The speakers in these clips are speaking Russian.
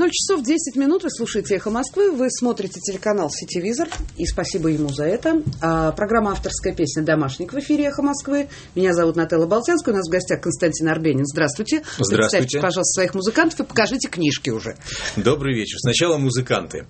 0 часов 10 минут. Вы слушаете «Эхо Москвы». Вы смотрите телеканал «Сетевизор». И спасибо ему за это. Программа «Авторская песня. Домашник» в эфире «Эхо Москвы». Меня зовут Нателла Болтянская. У нас в гостях Константин Арбенин. Здравствуйте. Здравствуйте. Представьте, пожалуйста, своих музыкантов и покажите книжки уже. Добрый вечер. Сначала музыканты.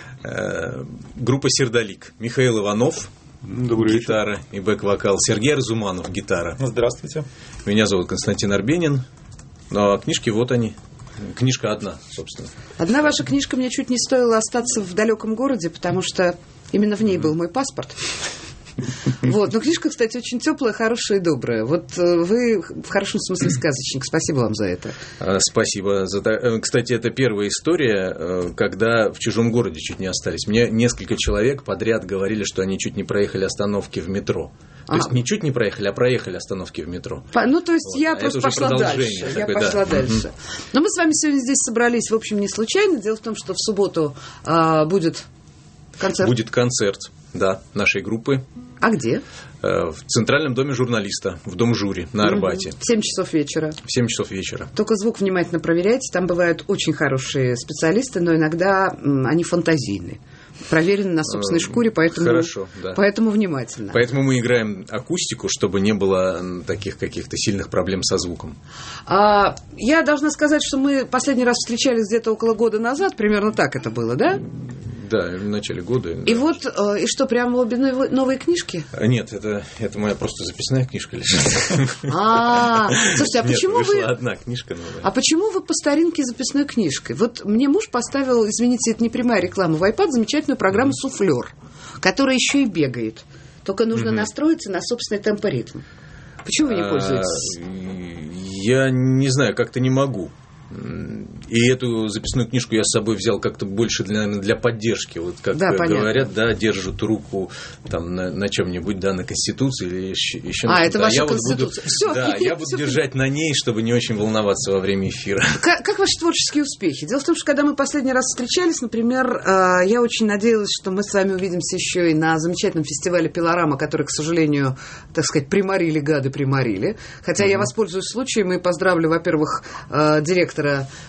Группа «Сердолик». Михаил Иванов. Добрый гитара вечер. И бэк-вокал. Сергей Разуманов, гитара. Здравствуйте. Меня зовут Константин Арбенин. Ну, а книжки вот они. Книжка одна, собственно. Одна ваша книжка мне чуть не стоила остаться в далеком городе, потому что именно в ней был мой паспорт. Вот. Но книжка, кстати, очень теплая, хорошая и добрая. Вот вы в хорошем смысле сказочник. Спасибо вам за это. Спасибо. Кстати, это первая история, когда в чужом городе чуть не остались. Мне несколько человек подряд говорили, что они чуть не проехали остановки в метро. То есть не чуть не проехали, а проехали остановки в метро. Ну, то есть вот. я просто пошла дальше. Дальше. Но мы с вами сегодня здесь собрались, в общем, не случайно. Дело в том, что в субботу будет концерт. Будет концерт, да, нашей группы. А где? В Центральном доме журналиста, в Дом жюри на Арбате. В 7 часов вечера. В 7 часов вечера. Только звук внимательно проверяйте. Там бывают очень хорошие специалисты, но иногда они фантазийны. Проверены на собственной шкуре, поэтому, хорошо, да. Поэтому внимательно. Поэтому мы играем акустику, чтобы не было таких каких-то сильных проблем со звуком. Я должна сказать, что мы последний раз встречались где-то около года назад, примерно так это было, да? Да, в начале года. И да. вот, и что, прямо обе новые книжки? Нет, это моя просто записная книжка лежит. Слушайте, а почему Нет, вышла одна книжка новая. А почему вы по старинке записной книжкой? Вот мне муж поставил, извините, это не прямая реклама, в iPad замечательную программу «Суфлер», которая еще и бегает. Только нужно настроиться на собственный темпоритм. Почему вы не пользуетесь? Я не знаю, как-то не могу. И эту записную книжку я с собой взял как-то больше, наверное, для поддержки. Вот как говорят, да, держат руку там, на чем-нибудь, да, на Конституции или еще на это ваша Конституция. Я буду держать на ней, чтобы не очень волноваться во время эфира. Как ваши творческие успехи? Дело в том, что когда мы последний раз встречались, например, я очень надеялась, что мы с вами увидимся еще и на замечательном фестивале «Пилорама», который, к сожалению, так сказать, приморили. Хотя я воспользуюсь случаем и поздравлю, во-первых, директора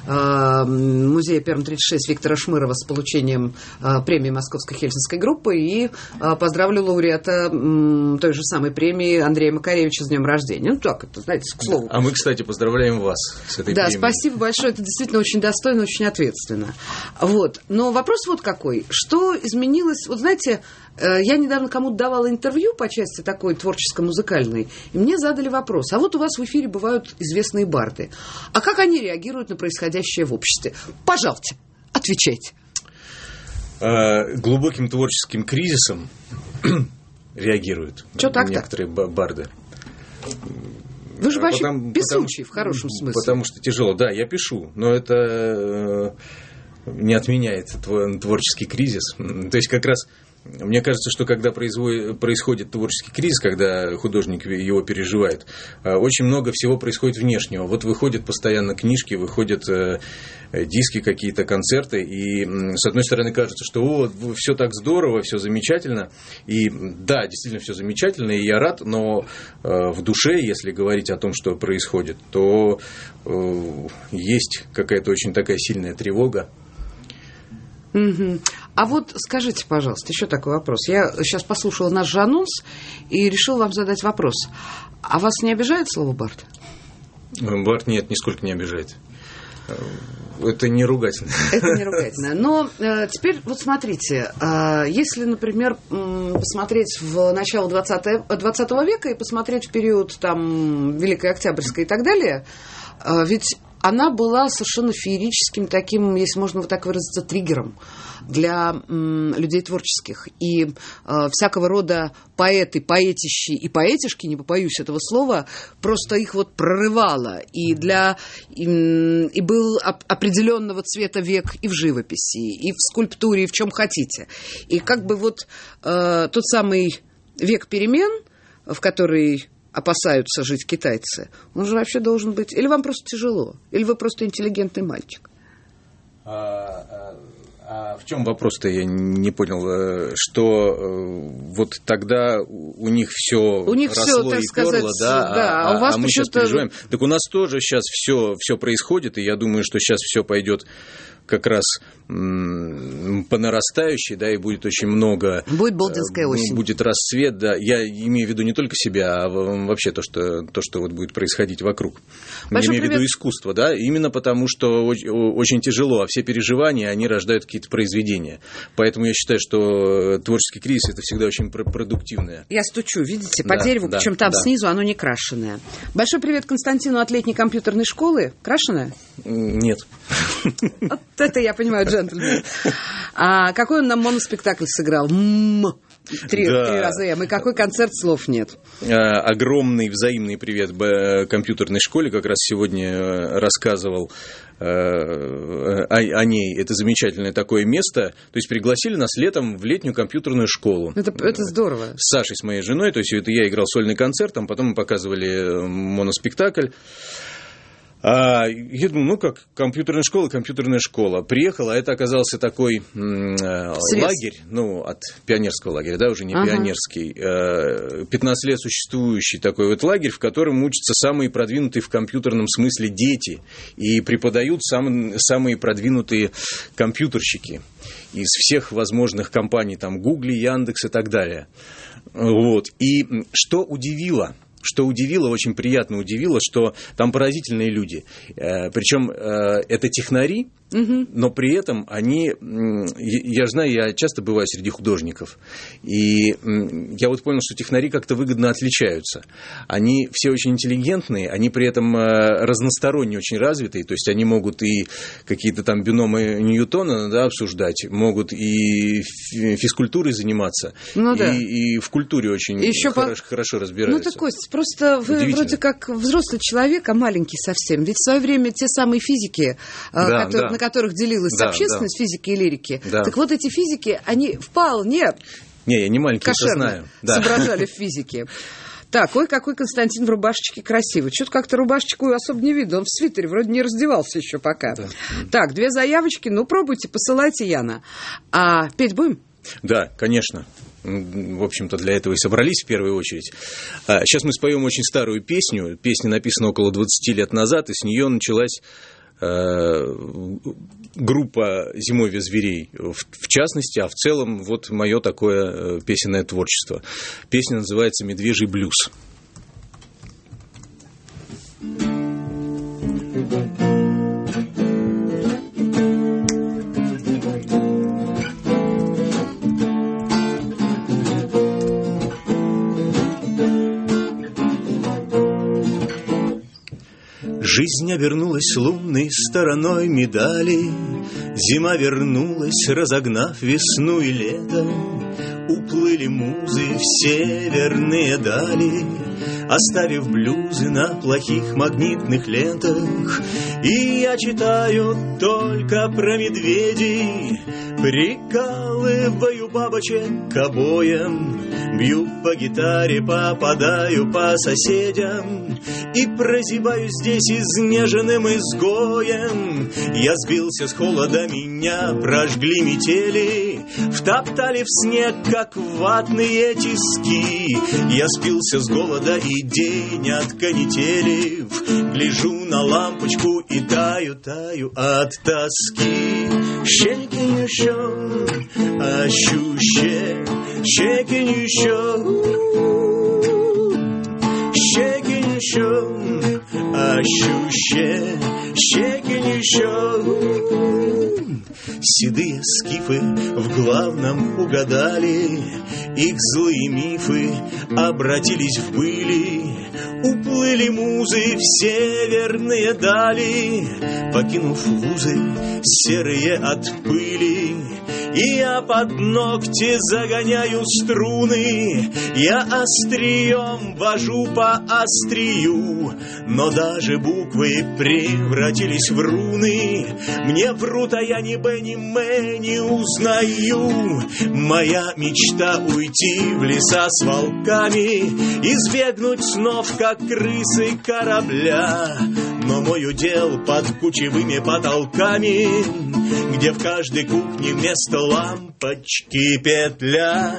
музея Перм-36 Виктора Шмырова с получением премии Московской Хельсинской группы и поздравлю лауреата той же самой премии Андрея Макаревича с днем рождения. Ну, так, это, знаете, к слову. А мы, кстати, поздравляем вас с этой премией. Да, спасибо большое. Это действительно очень достойно, очень ответственно. Вот. Но вопрос вот какой. Что изменилось? Вот знаете, я недавно кому-то давала интервью по части такой творческо-музыкальной, и мне задали вопрос. А вот у вас в эфире бывают известные барды. А как они реагируют на происходящее в обществе? Пожалуйста, отвечайте. Глубоким творческим кризисом реагируют некоторые барды. Вы же вообще писучий, в хорошем смысле. Потому что тяжело. Да, я пишу, но это не отменяет творческий кризис. То есть как раз мне кажется, что когда происходит творческий кризис, когда художник его переживает, очень много всего происходит внешнего. Вот выходят постоянно книжки, выходят диски, какие-то концерты, и с одной стороны кажется, что все так здорово, все замечательно, и да, действительно все замечательно, и я рад, но в душе, если говорить о том, что происходит, то есть какая-то очень такая сильная тревога. А вот скажите, пожалуйста, еще такой вопрос. Я сейчас послушала наш же анонс и решила вам задать вопрос. А вас не обижает слово «бард»? Бард нет, нисколько не обижает. Это не ругательно. Это не ругательно. Но теперь вот смотрите, если, например, посмотреть в начало 20 века и посмотреть в период там, Великой Октябрьской и так далее, ведь она была совершенно феерическим таким, если можно вот так выразиться, триггером для людей творческих. И всякого рода поэты, поэтищи и поэтишки, не побоюсь этого слова, просто их вот прорывало. И был определенного цвета век и в живописи, и в скульптуре, и в чем хотите. И как бы вот тот самый век перемен, в который опасаются жить китайцы, он же вообще должен быть... Или вам просто тяжело? Или вы просто интеллигентный мальчик? А в чем вопрос-то, я не понял, что вот тогда у них все росло так и сказать, перло, да, а у вас мы сейчас переживаем. Так у нас тоже сейчас все происходит, и я думаю, что сейчас все пойдет как раз по нарастающей, да, и будет очень много... Будет Болдинская осень. Будет расцвет, да. Я имею в виду не только себя, а вообще то, что вот будет происходить вокруг. Большой я имею в виду искусство, да, именно потому, что очень тяжело, а все переживания, они рождают какие-то произведения. Поэтому я считаю, что творческий кризис – это всегда очень продуктивное. Я стучу, видите, по дереву, причем там снизу оно не крашеное. Большой привет Константину от летней компьютерной школы. Крашеное? Нет. Вот это я понимаю, джентльмен. А какой он нам моноспектакль сыграл? Три раза М. И какой концерт, слов нет. Огромный взаимный привет компьютерной школе. Как раз сегодня рассказывал о ней. Это замечательное такое место. То есть пригласили нас летом в летнюю компьютерную школу. Это здорово. С Сашей, с моей женой. То есть это я играл сольный концерт, потом мы показывали моноспектакль. Я думаю, как компьютерная школа. Приехала, а это оказался такой лагерь, от пионерского лагеря, да, уже не пионерский, 15 лет существующий такой вот лагерь, в котором учатся самые продвинутые в компьютерном смысле дети и преподают самые продвинутые компьютерщики из всех возможных компаний, там, Google, Яндекс и так далее. Вот. И что удивило, очень приятно удивило, что там поразительные люди. Причем это технари, но при этом они... Я знаю, я часто бываю среди художников, и я вот понял, что технари как-то выгодно отличаются. Они все очень интеллигентные, они при этом разносторонне очень развитые, то есть они могут и какие-то там биномы Ньютона, да, обсуждать, могут и физкультурой заниматься, и в культуре очень хорошо разбираются. Так, Кость, просто вы вроде как взрослый человек, а маленький совсем. Ведь в свое время те самые физики, на которых делилась общественность, физики и лирики, так вот эти физики, они вполне я не маленький, кошерно соображали в физике. Так, какой Константин в рубашечке красивый. Что-то как-то рубашечку особо не видно. Он в свитере, вроде не раздевался еще пока. Да. Так, 2 заявочки. Пробуйте, посылайте, Яна. А петь будем? Да, конечно. В общем-то, для этого и собрались в первую очередь. Сейчас мы споем очень старую песню. Песня написана около 20 лет назад, и с нее началась группа «Зимовье зверей» в частности, а в целом вот мое такое песенное творчество. Песня называется «Медвежий блюз». Жизнь обернулась лунной стороной медали, зима вернулась, разогнав весну и лето. Уплыли музы в северные дали, оставив блюзы на плохих магнитных лентах. И я читаю только про медведей, прикалываю бабочек к обоям, бью по гитаре, попадаю по соседям и прозябаю здесь изнеженным изгоем. Я сбился с холода, меня прожгли метели, втоптали в снег, как ватные тиски. Я спился с голода и день отконетелив, гляжу на лампочку и таю от тоски. Shaking your show, ощущение, shaking your show, shaking your show, ощущение, shaking your show. Седые скифы в главном угадали, их злые мифы обратились в были. Уплыли музы в северные дали, покинув вузы серые от пыли. И я под ногти загоняю струны, я острием вожу по острию, но даже буквы превратились в руны. Мне врут, а я ни Б, ни М не узнаю. Моя мечта уйти в леса с волками, избегнуть снов, как крысы корабля. Но мой удел под кучевыми потолками, где в каждой кухне вместо лампочки петля.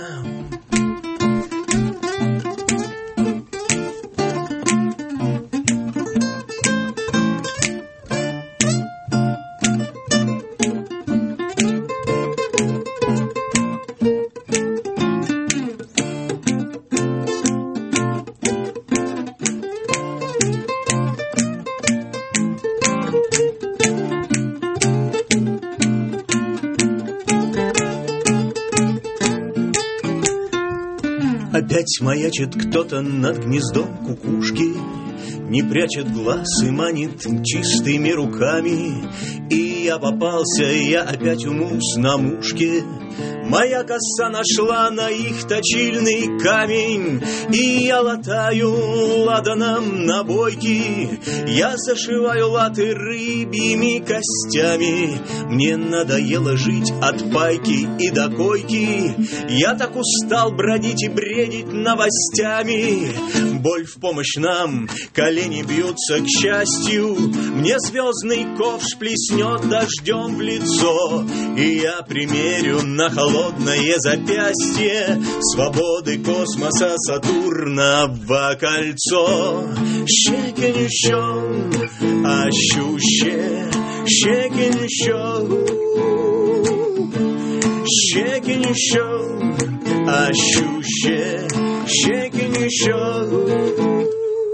Опять маячит кто-то над гнездом кукушки, не прячет глаз и манит чистыми руками. И я попался, я опять у мус на мушке. Моя коса нашла на их точильный камень, и я латаю ладаном набойки. Я зашиваю латы рыбьими костями. Мне надоело жить от пайки и до койки. Я так устал бродить и бредить новостями. Боль в помощь нам, колени бьются к счастью. Мне звездный ковш плеснет дождем в лицо, и я примерю на холодное запястье свободы космоса Сатурново кольцо. Shaking show, ощуще, shaking show, shaking show, ощуще, shaking show.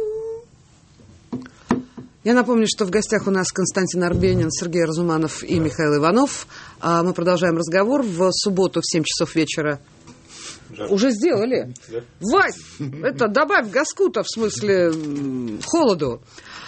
Я напомню, что в гостях у нас Константин Арбенин, Сергей Разуманов и Михаил Иванов. Мы продолжаем разговор в субботу в 7 часов вечера. Жарко. Уже сделали? Да. Вась, это добавь газку-то, в смысле холоду.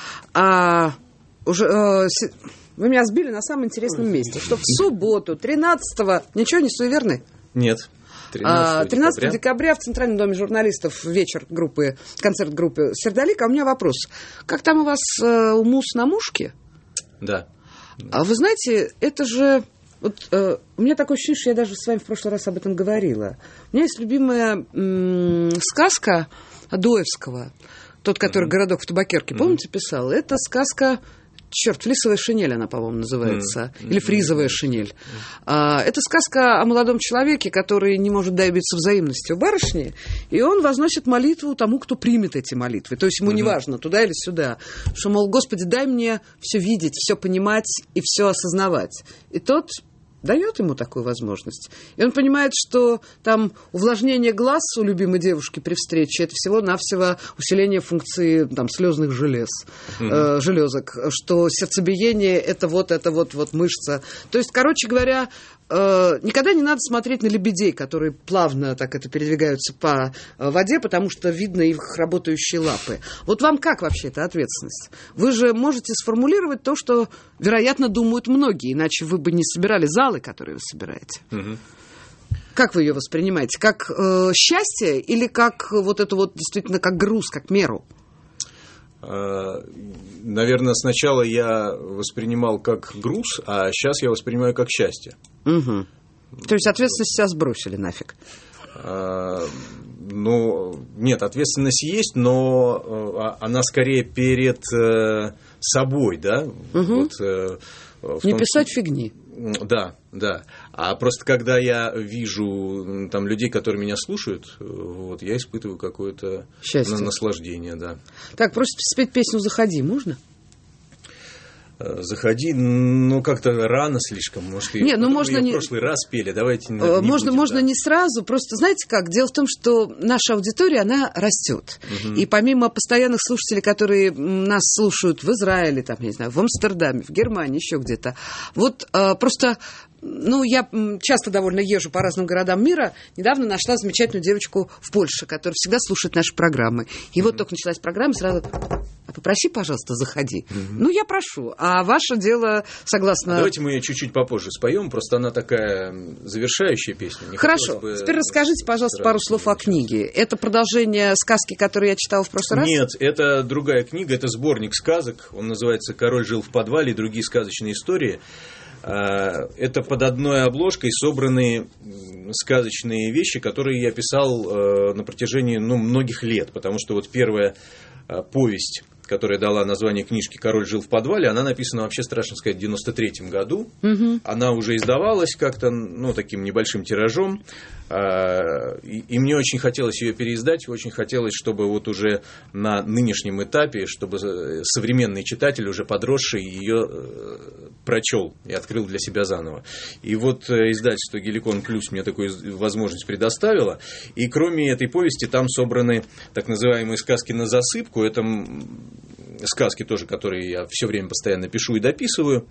Вы меня сбили на самом интересном месте. Что в субботу, 13-го, ничего не суеверный? Нет. 13 декабря в Центральном доме журналистов вечер группы, концерт группы «Сердолик». А у меня вопрос. Как там у вас мус на мушке? Да. А вы знаете, это же... Вот, у меня такое ощущение, что я даже с вами в прошлый раз об этом говорила. У меня есть любимая сказка Адоевского, тот, который «Городок в табакерке», помните, писал? Это сказка... Черт, «Флисовая шинель» она, по-моему, называется. Или «Фризовая шинель». Это сказка о молодом человеке, который не может добиться взаимности у барышни, и он возносит молитву тому, кто примет эти молитвы. То есть ему не важно, туда или сюда. Что, мол, Господи, дай мне все видеть, все понимать и все осознавать. И тот дает ему такую возможность. И он понимает, что там увлажнение глаз у любимой девушки при встрече — это всего-навсего усиление функции там, слезных железок, что сердцебиение — это вот мышца. То есть, короче говоря, никогда не надо смотреть на лебедей, которые плавно так это передвигаются по воде, потому что видно их работающие лапы. Вот вам как вообще эта ответственность? Вы же можете сформулировать то, что, вероятно, думают многие, иначе вы бы не собирали залы, которые вы собираете. Как вы ее воспринимаете? Как счастье или как вот это вот действительно как груз, как меру? Наверное, сначала я воспринимал как груз, а сейчас я воспринимаю как счастье. Угу. То есть ответственность сейчас сбросили нафиг? Ну, нет, ответственность есть, но она скорее перед собой, да? Угу. Вот, не писать фигни. Да. А просто когда я вижу там людей, которые меня слушают, вот, я испытываю какое-то наслаждение, да. Так, просто спеть песню «Заходи» можно? «Заходи», ну, как-то рано слишком. Может, не, ну, можно в прошлый раз пели, давайте можно не сразу, просто знаете как? Дело в том, что наша аудитория, она растет. И помимо постоянных слушателей, которые нас слушают в Израиле, там, я не знаю, в Амстердаме, в Германии, еще где-то, вот просто... Ну, я часто довольно езжу по разным городам мира. Недавно нашла замечательную девочку в Польше, которая всегда слушает наши программы. И вот только началась программа, сразу... Попроси, пожалуйста, заходи. Ну, я прошу. А ваше дело, согласно... Давайте мы ее чуть-чуть попозже споем. Просто она такая завершающая песня. Хорошо. Теперь расскажите, пожалуйста, пару слов о книге. Это продолжение сказки, которую я читала в прошлый раз? Нет, это другая книга. Это сборник сказок. Он называется «Король жил в подвале и другие сказочные истории». Это под одной обложкой собраны сказочные вещи, которые я писал на протяжении многих лет. Потому что вот первая повесть, которая дала название книжки «Король жил в подвале», она написана, вообще страшно сказать, в 93-м году. Она уже издавалась как-то, таким небольшим тиражом. И мне очень хотелось ее переиздать, очень хотелось, чтобы вот уже на нынешнем этапе, чтобы современный читатель, уже подросший, ее прочел и открыл для себя заново. И вот издательство «Геликон Плюс» мне такую возможность предоставило. И кроме этой повести там собраны так называемые сказки на засыпку. Это сказки тоже, которые я все время постоянно пишу и дописываю.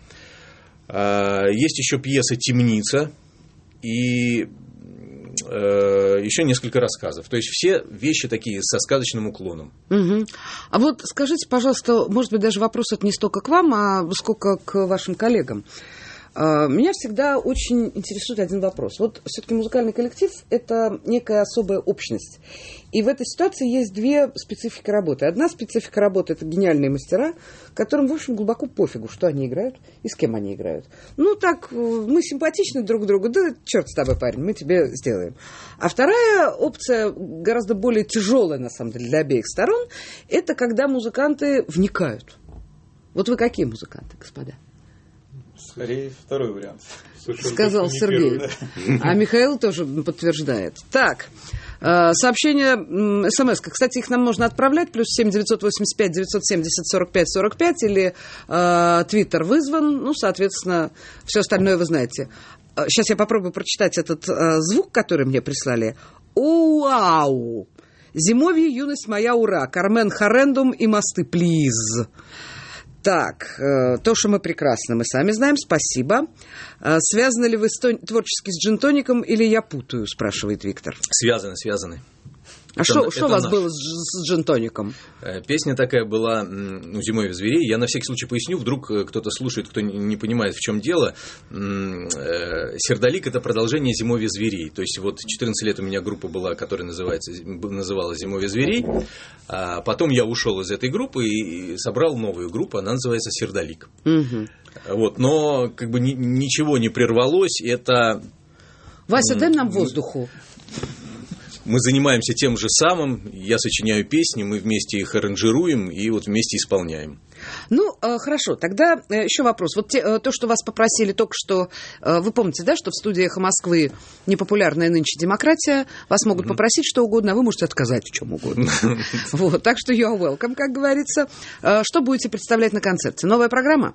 Есть еще пьеса «Темница». И еще несколько рассказов. То есть все вещи такие со сказочным уклоном. Угу. А вот скажите, пожалуйста, может быть, даже вопрос это не столько к вам, а сколько к вашим коллегам. Меня всегда очень интересует один вопрос. Вот все-таки музыкальный коллектив – это некая особая общность. И в этой ситуации есть две специфики работы. Одна специфика работы – это гениальные мастера, которым, в общем, глубоко пофигу, что они играют и с кем они играют. Ну, так, мы симпатичны друг другу, да черт с тобой, парень, мы тебе сделаем. А вторая опция, гораздо более тяжелая, на самом деле, для обеих сторон, это когда музыканты вникают. Вот вы какие музыканты, господа? Скорее, второй вариант. Сказал Сергей. Первый, да? А Михаил тоже подтверждает. Так, сообщения, смс. Кстати, их нам можно отправлять. +7 985 970 45 45 или Твиттер вызван. Ну, соответственно, все остальное вы знаете. Сейчас я попробую прочитать этот звук, который мне прислали. Уау! Зимовье, юность моя, ура! Кармен Хоррендум и мосты, плиз. Так, то, что мы прекрасно, мы сами знаем, спасибо. Связаны ли вы творчески с джин-тоником или я путаю, спрашивает Виктор. Связаны. А что у вас было с джин-тоником? Песня такая была «Зимовье зверей». Я на всякий случай поясню, вдруг кто-то слушает, кто не понимает, в чем дело. «Сердолик» – это продолжение «Зимовья зверей». То есть вот 14 лет у меня группа была, которая называлась «Зимовье зверей». А потом я ушел из этой группы и собрал новую группу, она называется «Сердолик». Угу. Вот, но как бы ничего не прервалось. Это... Вася, дай нам воздуху. Мы занимаемся тем же самым, я сочиняю песни, мы вместе их аранжируем и вот вместе исполняем. Ну, хорошо, тогда еще вопрос. Вот то, что вас попросили только что, вы помните, да, что в студии «Эхо Москвы» непопулярная нынче демократия, вас могут попросить что угодно, а вы можете отказать в чем угодно. Вот, так что you're welcome, как говорится. Что будете представлять на концерте? Новая программа?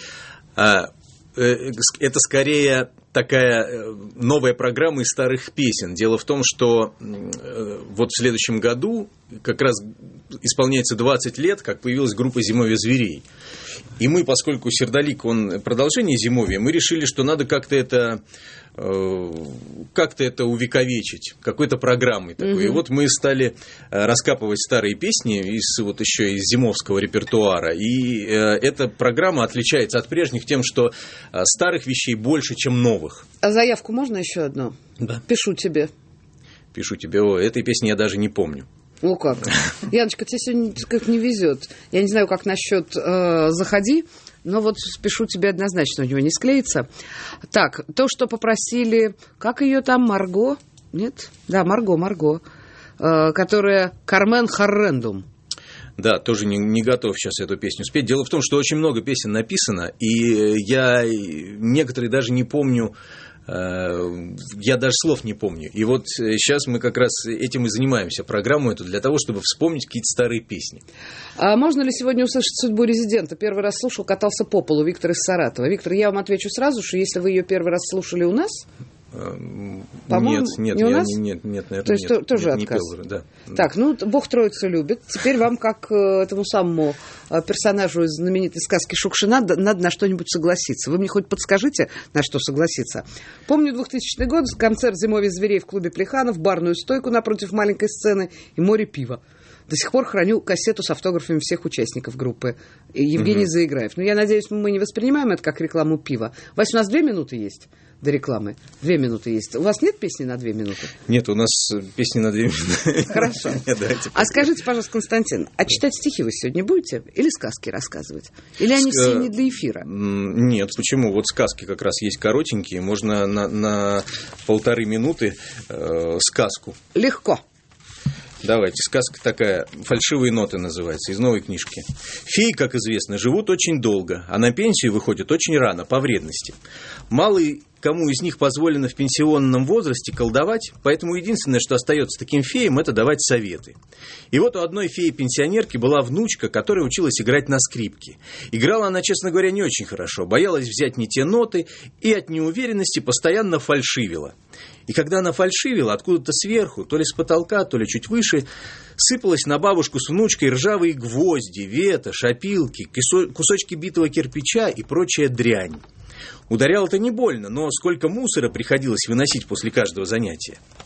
Это скорее такая новая программа из старых песен. Дело в том, что вот в следующем году как раз исполняется 20 лет, как появилась группа «Зимовье зверей». И мы, поскольку «Сердолик», он продолжение «Зимовья», мы решили, что надо как-то это увековечить, какой-то программой такой. И вот мы стали раскапывать старые песни вот еще из зимовского репертуара. И эта программа отличается от прежних тем, что старых вещей больше, чем новых. А заявку можно еще одну? Да. Пишу тебе. Этой песни я даже не помню. Ну как? Яночка, тебе сегодня как не везет. Я не знаю, как насчет «Заходи», но вот пишу тебе однозначно, у него не склеится. Так, то, что попросили, как ее там, Марго? Нет? Да, Марго, которая «Кармен Хоррендум». Да, тоже не готов сейчас эту песню спеть. Дело в том, что очень много песен написано, и я некоторые даже не помню, я даже слов не помню. И вот сейчас мы как раз этим и занимаемся, программу эту, для того, чтобы вспомнить какие-то старые песни. А можно ли сегодня услышать судьбу резидента? Первый раз слушал, катался по полу, Виктор из Саратова. Виктор, я вам отвечу сразу, что если вы ее первый раз слушали у нас... Нет, не у нас? Нет, наверное, то есть нет. Тоже нет, отказ. не пел, да. Так, ну, Бог Троицу любит. Теперь вам, как этому самому персонажу из знаменитой сказки Шукшина, надо на что-нибудь согласиться. Вы мне хоть подскажите, на что согласиться. Помню 2000 год, концерт «Зимовье зверей» в клубе Плеханов, барную стойку напротив маленькой сцены и море пива. До сих пор храню кассету с автографами всех участников группы. Евгений Заиграев. Ну, я надеюсь, мы не воспринимаем это как рекламу пива. Вась, у нас 2 минуты есть до рекламы. 2 минуты есть. У вас нет песни на 2 минуты? Нет, у нас песни на 2 минуты. Хорошо. А скажите, пожалуйста, Константин, а читать стихи вы сегодня будете? Или сказки рассказывать? Или они все не для эфира? Нет, почему? Вот сказки как раз есть коротенькие. Можно на 1,5 минуты сказку. Легко. Давайте, сказка такая, «Фальшивые ноты» называется, из новой книжки. Феи, как известно, живут очень долго, а на пенсию выходят очень рано, по вредности. Мало кому из них позволено в пенсионном возрасте колдовать, поэтому единственное, что остается таким феям, это давать советы. И вот у одной феи-пенсионерки была внучка, которая училась играть на скрипке. Играла она, честно говоря, не очень хорошо, боялась взять не те ноты и от неуверенности постоянно фальшивила. И когда она фальшивила, откуда-то сверху, то ли с потолка, то ли чуть выше, сыпалась на бабушку с внучкой ржавые гвозди, ветошь, опилки, кусочки битого кирпича и прочая дрянь. Ударяло-то не больно, но сколько мусора приходилось выносить после каждого занятия.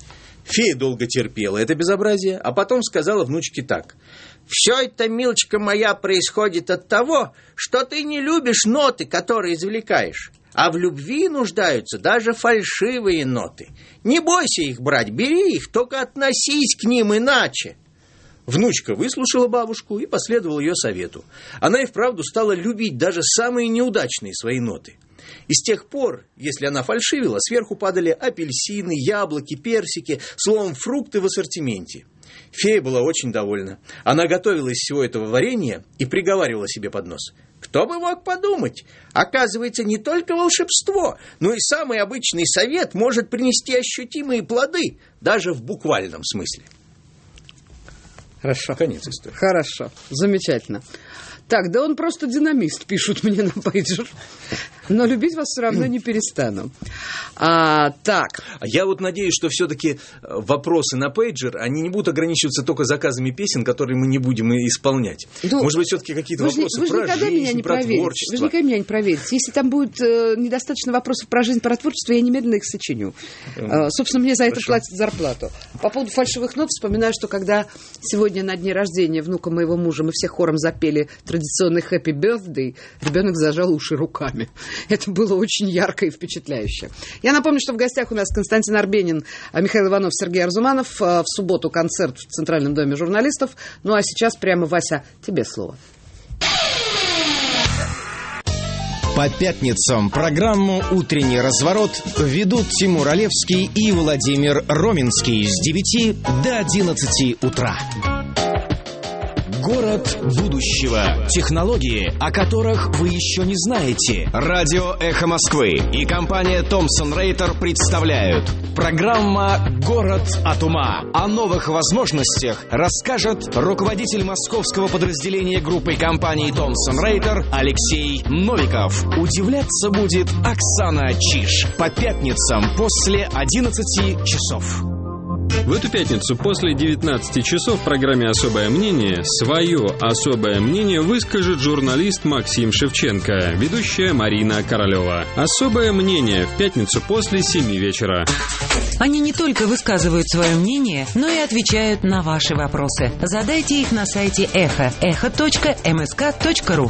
Фея долго терпела это безобразие, а потом сказала внучке так: «Все это, милочка моя, происходит от того, что ты не любишь ноты, которые извлекаешь. А в любви нуждаются даже фальшивые ноты. Не бойся их брать, бери их, только относись к ним иначе». Внучка выслушала бабушку и последовала ее совету. Она и вправду стала любить даже самые неудачные свои ноты. И с тех пор, если она фальшивила, сверху падали апельсины, яблоки, персики, словом, фрукты в ассортименте. Фея была очень довольна. Она готовила из всего этого варенье и приговаривала себе под нос: «Кто бы мог подумать? Оказывается, не только волшебство, но и самый обычный совет может принести ощутимые плоды, даже в буквальном смысле». Хорошо. Конец истории. Хорошо, замечательно. Так, да он просто динамист, пишут мне на пейджер. Но любить вас все равно не перестану. Так. Я вот надеюсь, что все-таки вопросы на пейджер, они не будут ограничиваться только заказами песен, которые мы не будем исполнять. Ну, может быть, все-таки какие-то вопросы про жизнь, про творчество. Вы же никогда меня не проверите. Если там будет недостаточно вопросов про жизнь, про творчество, я немедленно их сочиню. Собственно, мне за это платят зарплату. По поводу фальшивых нот вспоминаю, что когда сегодня на дне рождения внука моего мужа мы все хором запели традиционный «Happy Birthday», ребенок зажал уши руками. Это было очень ярко и впечатляюще. Я напомню, что в гостях у нас Константин Арбенин, Михаил Иванов, Сергей Арзуманов. В субботу концерт в Центральном доме журналистов. Ну а сейчас прямо, Вася, тебе слово. По пятницам программу «Утренний разворот» ведут Тимур Олевский и Владимир Роминский с 9 до 11 утра. Город будущего. Технологии, о которых вы еще не знаете. Радио «Эхо Москвы» и компания Thomson Reuters представляют. Программа «Город от ума». О новых возможностях расскажет руководитель московского подразделения группы компании Thomson Reuters Алексей Новиков. Удивляться будет Оксана Чиж. По пятницам после 11 часов. В эту пятницу после 19 часов в программе «Особое мнение» свое особое мнение выскажет журналист Максим Шевченко, ведущая Марина Королева. «Особое мнение» в пятницу после 7 вечера. Они не только высказывают свое мнение, но и отвечают на ваши вопросы. Задайте их на сайте Эхо. echo.msk.ru.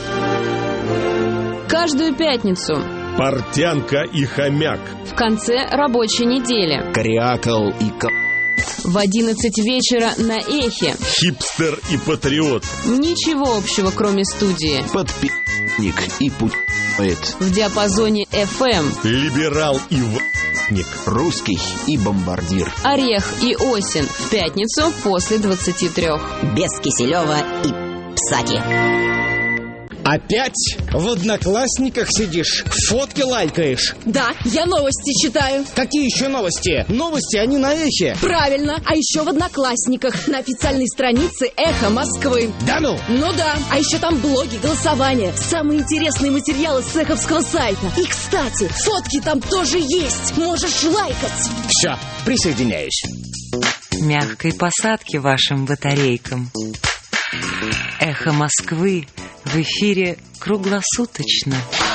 Каждую пятницу «Портянка и хомяк». в конце рабочей недели Кориакл и в 11 вечера на Эхе. «Хипстер и патриот». Ничего общего, кроме студии. подпи***ник и путь***ет. В диапазоне FM. «Либерал и в***ник». Русский и бомбардир. Орех и Осин в пятницу после 23. Без Киселева и Псаки. Опять в Одноклассниках сидишь, фотки лайкаешь? Да, я новости читаю. Какие еще новости? Новости, они на Эхе. Правильно, а еще в Одноклассниках, на официальной странице Эхо Москвы. Да ну? Ну да, а еще там блоги, голосования, самые интересные материалы с эховского сайта. И, кстати, фотки там тоже есть, можешь лайкать. Все, присоединяюсь. Мягкой посадки вашим батарейкам. Эхо Москвы в эфире круглосуточно.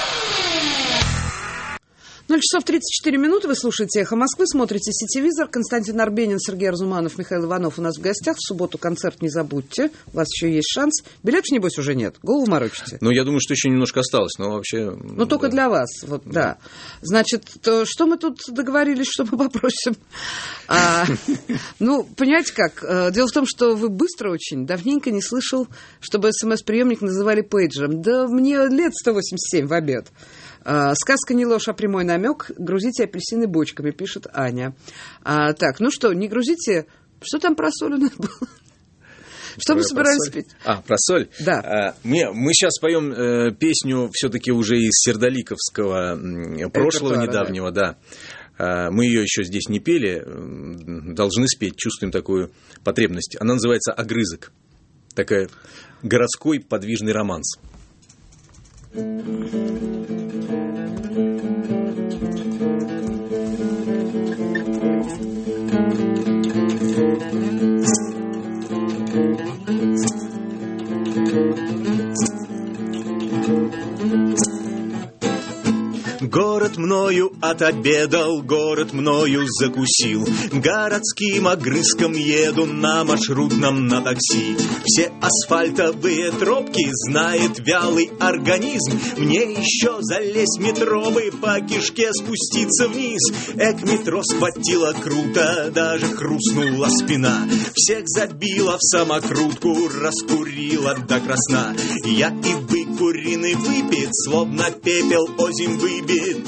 0 часов 34 минуты. Вы слушаете «Эхо Москвы», смотрите «Сетевизор». Константин Арбенин, Сергей Арзуманов, Михаил Иванов у нас в гостях. В субботу концерт не забудьте. У вас еще есть шанс. Билетов, небось, уже нет. Голову морочите. Ну, я думаю, что еще немножко осталось, но вообще... Ну, только для вас. Вот, да. Значит, что мы тут договорились, что мы попросим? Ну, понимаете как? Дело в том, что вы быстро очень. Давненько не слышал, чтобы СМС-приемник называли пейджером. Да мне лет 187 в обед. Сказка не ложь, а прямой намек. Грузите апельсины бочками, пишет Аня. Так, ну что, не грузите. Что там про соль у нас было? Что мы собирались петь? Про соль? Да. Мы сейчас поем песню все-таки уже из сердоликовского прошлого недавнего, да. Мы ее еще здесь не пели, должны спеть, чувствуем такую потребность. Она называется «Огрызок». Такая городской подвижный романс. Город мною мною отобедал, город мною закусил. Городским огрызком еду на маршрутном на такси. Все асфальтовые тропки знает вялый организм. Мне еще залезть в метро бы, по кишке спуститься вниз. Метро схватило круто, даже хрустнула спина. Всех забила в самокрутку, раскурила до красна. Я и выкуренный выпит, словно пепел озимь выбит.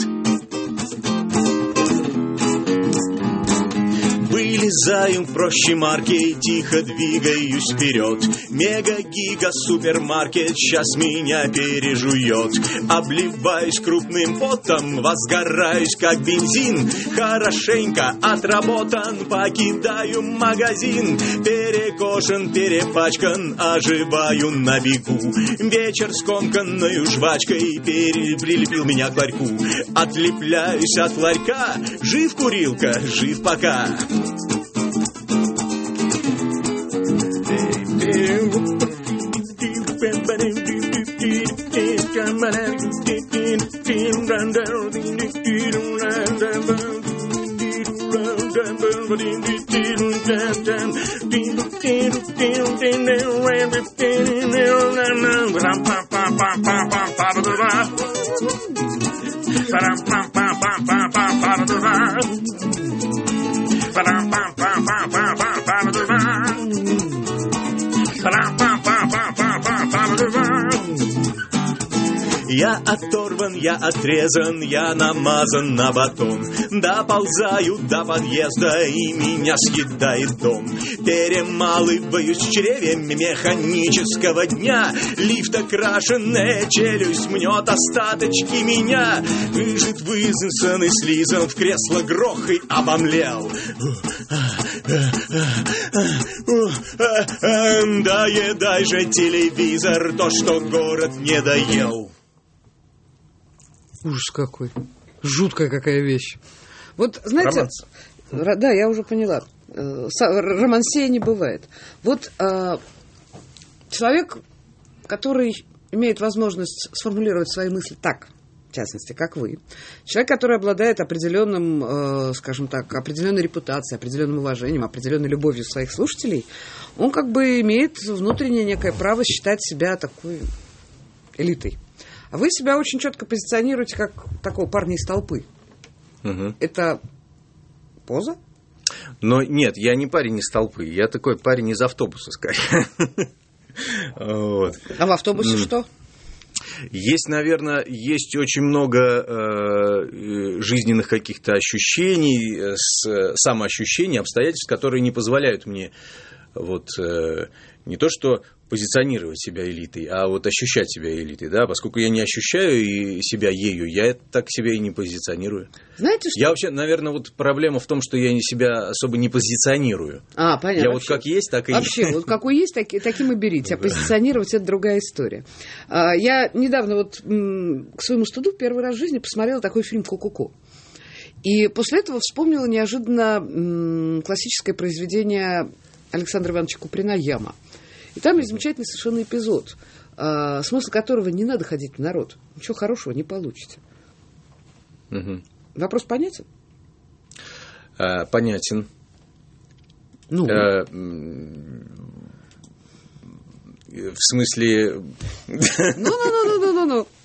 Вылезаю в проще марки, тихо двигаюсь вперед. Мега-гига-супермаркет сейчас меня пережует. Обливаюсь крупным потом, возгораюсь как бензин. Хорошенько отработан, покидаю магазин. Перекошен, перепачкан, оживаю на бегу. Вечер скомканною жвачкой прилепил меня к ларьку. Отлепляюсь от ларька, жив курилка, жив пока. Я оторван, я отрезан, я намазан на батон. Доползаю до подъезда, и меня съедает дом. Перемалываюсь в чреве механического дня. Лифтокрашенная челюсть мнет остаточки меня. Лежит высосан и слизан, в кресло грох и обомлел. Доедай же телевизор, то, что город не доел. Ужас какой. Жуткая какая вещь. Вот, знаете... Романс. Да, я уже поняла. Романсея не бывает. Вот человек, который имеет возможность сформулировать свои мысли так, в частности, как вы. Человек, который обладает определенным, скажем так, определенной репутацией, определенным уважением, определенной любовью своих слушателей, он как бы имеет внутреннее некое право считать себя такой элитой. А вы себя очень четко позиционируете как такого парня из толпы. Угу. Это поза? Но нет, я не парень из толпы. Я такой парень из автобуса, скорее. Вот. А в автобусе что? Есть, наверное, есть очень много жизненных каких-то ощущений, самоощущений, обстоятельств, которые не позволяют мне вот не то что позиционировать себя элитой, а вот ощущать себя элитой, да, поскольку я не ощущаю себя ею, я так себя и не позиционирую. Знаете, что... Я вообще, наверное, вот проблема в том, что я себя особо не позиционирую. Понятно. Я вот как есть, так и есть. Вообще, вот какой есть, таким и берите, а позиционировать – это другая история. Я недавно вот к своему стыду первый раз в жизни посмотрела такой фильм «Ку-ку-ку». И после этого вспомнила неожиданно классическое произведение Александра Ивановича Куприна «Яма». И там есть замечательный совершенно эпизод, смысл которого не надо ходить в народ. Ничего хорошего не получите. Угу. Вопрос понятен? Понятен. Ну? В смысле... Ну.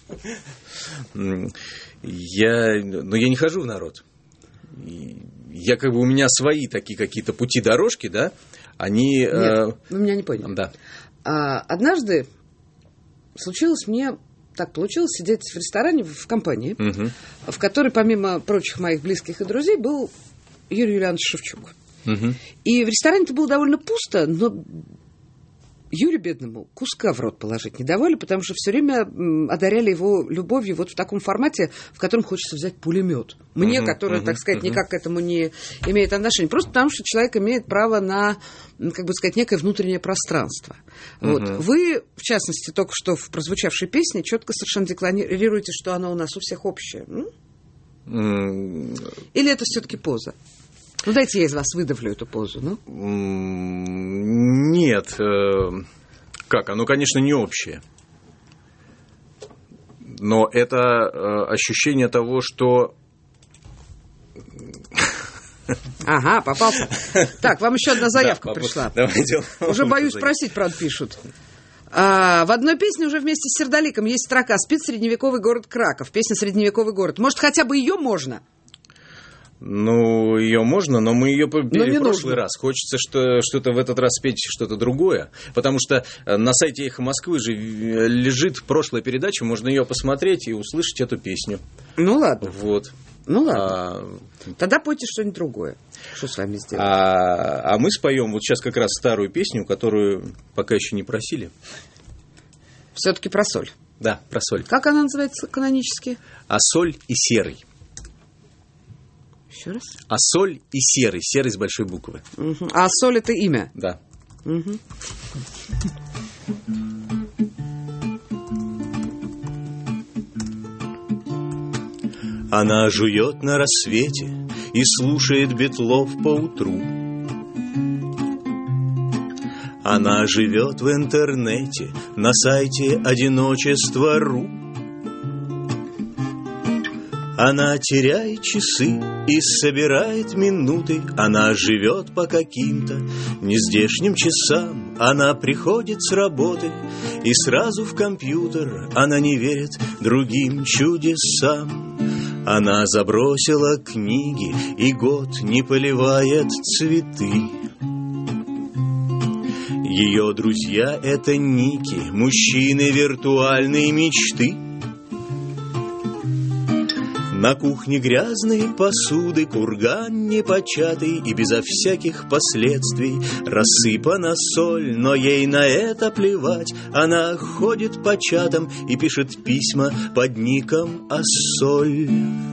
Я не хожу в народ. Я как бы у меня свои такие какие-то пути-дорожки, да, они... Нет, вы меня не поняли. Да. Однажды случилось мне, так получилось, сидеть в ресторане в компании, угу. в которой, помимо прочих моих близких и друзей, был Юрий Юлианович Шевчук. Угу. И в ресторане-то было довольно пусто, но Юре бедному куска в рот положить не давали, потому что все время одаряли его любовью вот в таком формате, в котором хочется взять пулемет. Мне, который, так сказать, никак к этому не имеет отношения. Просто потому, что человек имеет право на, как бы сказать, некое внутреннее пространство. Вот. Вы, в частности, только что в прозвучавшей песне четко совершенно декларируете, что она у нас у всех общая. Или это все-таки поза? Ну, дайте я из вас выдавлю эту позу, ну? Нет. Как? Оно, конечно, не общее. Но это ощущение того, что Ага, попался. Так, вам еще одна заявка пришла. Уже боюсь спросить, правда, пишут. В одной песне уже вместе с Сердоликом есть строка «Спит средневековый город Краков». Песня «Средневековый город». Может, хотя бы ее можно? Ну, ее можно, но мы ее пели в прошлый раз. Хочется что-то в этот раз спеть, что-то другое. Потому что на сайте «Эхо Москвы» же лежит прошлая передача, можно ее посмотреть и услышать эту песню. Ну, ладно. Вот. Ну, ладно. Тогда пойте что-нибудь другое. Что с вами сделать? А мы споем вот сейчас как раз старую песню, которую пока еще не просили. Все-таки про соль. Да, про соль. Как она называется канонически? А соль и серый. Еще раз. А соль и серый. Серый с большой буквы. Угу. А соль — это имя? Да. Угу. Она жует на рассвете и слушает Бетлов поутру. Она живет в интернете на сайте одиночества.ру. Она теряет часы и собирает минуты. Она живет по каким-то нездешним часам. Она приходит с работы и сразу в компьютер. Она не верит другим чудесам. Она забросила книги и год не поливает цветы. Ее друзья — это ники, мужчины виртуальной мечты. На кухне грязные посуды, курган непочатый, и безо всяких последствий рассыпана соль, но ей на это плевать. Она ходит по чатам и пишет письма под ником Ассоль.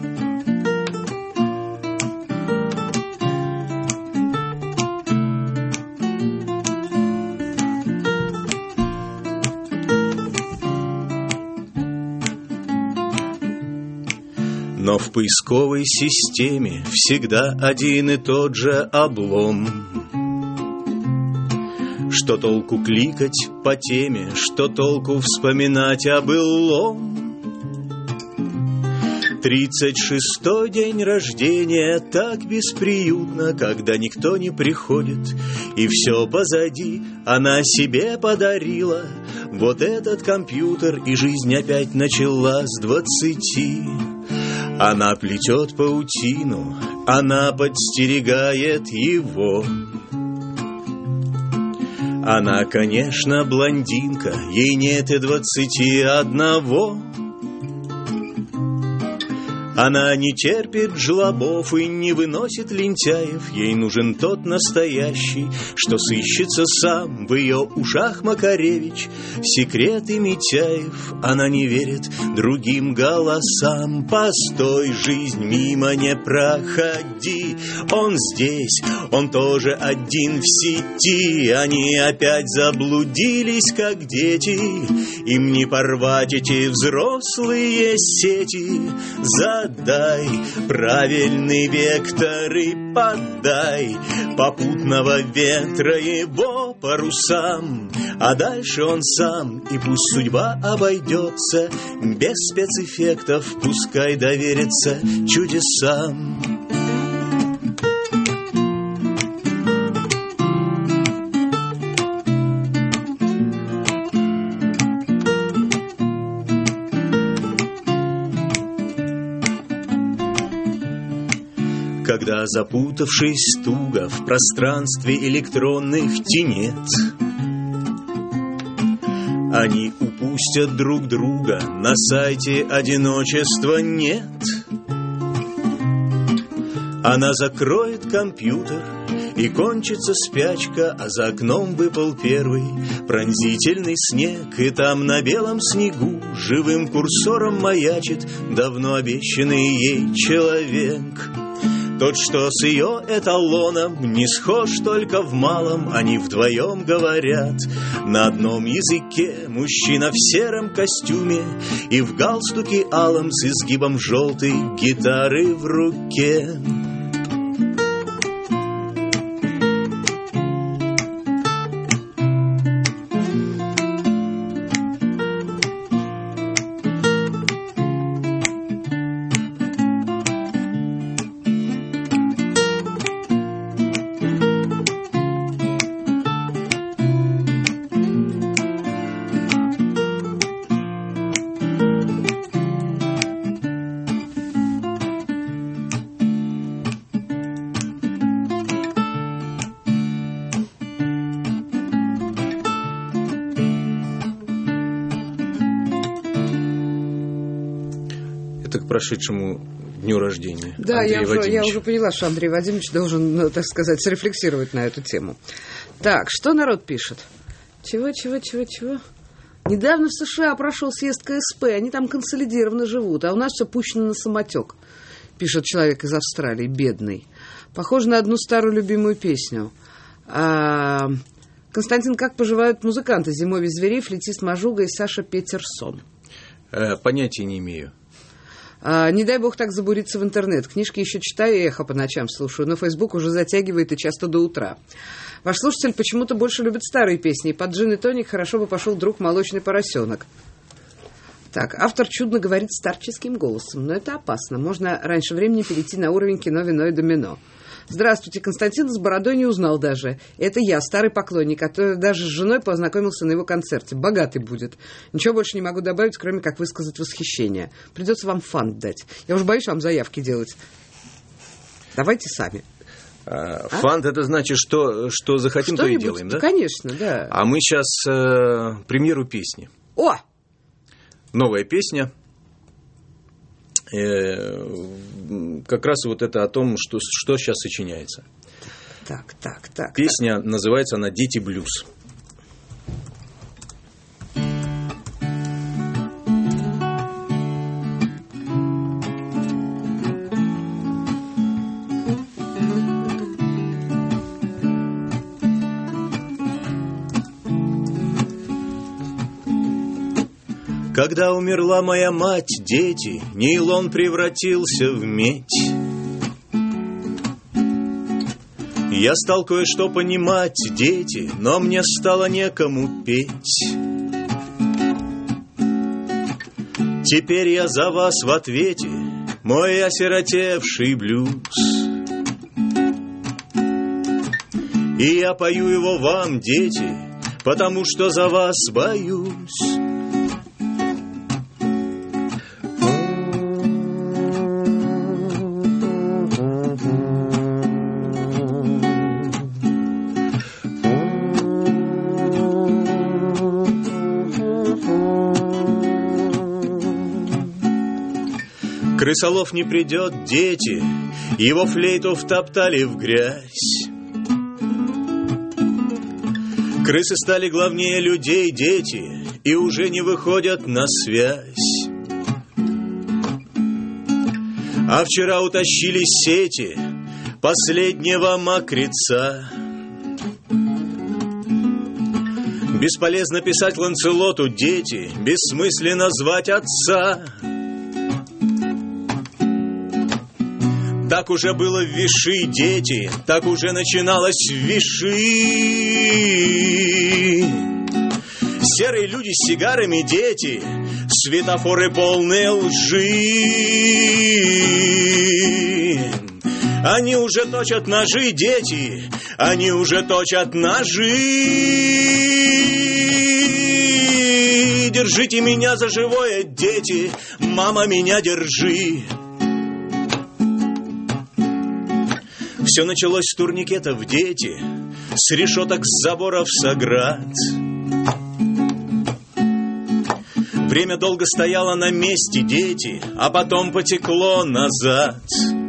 Но в поисковой системе всегда один и тот же облом. Что толку кликать по теме, что толку вспоминать о былом? 36-й день рождения так бесприютно, когда никто не приходит, и все позади она себе подарила. Вот этот компьютер, и жизнь опять начала с 20. Она плетет паутину, она подстерегает его. Она, конечно, блондинка, ей нет и 21. Она не терпит жлобов и не выносит лентяев. Ей нужен тот настоящий, что сыщется сам. В ее ушах Макаревич, секреты Митяев. Она не верит другим голосам. Постой, жизнь, мимо не проходи. Он здесь, он тоже один в сети. Они опять заблудились, как дети. Им не порвать эти взрослые сети. Задай правильный вектор и подай попутного ветра его парусам. А дальше он сам, и пусть судьба обойдется без спецэффектов, пускай доверится чудесам. Когда, запутавшись туго в пространстве электронных тенет, они упустят друг друга на сайте одиночества нет. Она закроет компьютер, и кончится спячка, а за окном выпал первый пронзительный снег, и там на белом снегу живым курсором маячит давно обещанный ей человек. Тот, что с ее эталоном не схож только в малом, они вдвоем говорят на одном языке. Мужчина в сером костюме и в галстуке алом с изгибом желтой гитары в руке. к прошедшему дню рождения. Да, Андрея я Вадимовича. уже поняла, что Андрей Вадимович должен, так сказать, срефлексировать на эту тему. Так, что народ пишет? Чего? Недавно в США прошел съезд КСП, они там консолидированно живут, а у нас все пущено на самотек, пишет человек из Австралии, бедный. Похоже на одну старую любимую песню. Константин, как поживают музыканты Зимовий Зверей, флейтист Мажуга и Саша Петерсон? Понятия не имею. Не дай бог так забуриться в интернет. Книжки еще читаю и эхо по ночам слушаю, но Facebook уже затягивает и часто до утра. Ваш слушатель почему-то больше любит старые песни, и под джин и тоник хорошо бы пошел друг молочный поросенок. Так, автор чудно говорит старческим голосом, но это опасно. Можно раньше времени перейти на уровень кино, вино и домино. Здравствуйте, Константин с бородой не узнал даже. Это я, старый поклонник, который даже с женой познакомился на его концерте. Богатый будет. Ничего больше не могу добавить, кроме как высказать восхищение. Придется вам фант дать. Я уж боюсь вам заявки делать. Давайте сами. Фант это значит, что захотим, то и делаем, да? Конечно, да. А мы сейчас премьеру песни. О! Новая песня. Как раз вот это о том, что сейчас сочиняется. Так. Песня называется она «Дети блюз». Когда умерла моя мать, дети, нейлон превратился в медь. Я стал кое-что понимать, дети, но мне стало некому петь. Теперь я за вас в ответе, мой осиротевший блюз. И я пою его вам, дети, потому что за вас боюсь. Крысолов не придет, дети, его флейту втоптали в грязь. Крысы стали главнее людей, дети, и уже не выходят на связь. А вчера утащили сети последнего мокреца. Бесполезно писать Ланцелоту, дети, бессмысленно звать отца. Так уже было в Виши, дети, так уже начиналось в Виши. Серые люди с сигарами, дети, светофоры полные лжи. Они уже точат ножи, дети, они уже точат ножи. Держите меня за живое, дети, мама, меня держи. Все началось с турникетов, дети, с решеток, с заборов, с оград. Время долго стояло на месте, дети, а потом потекло назад.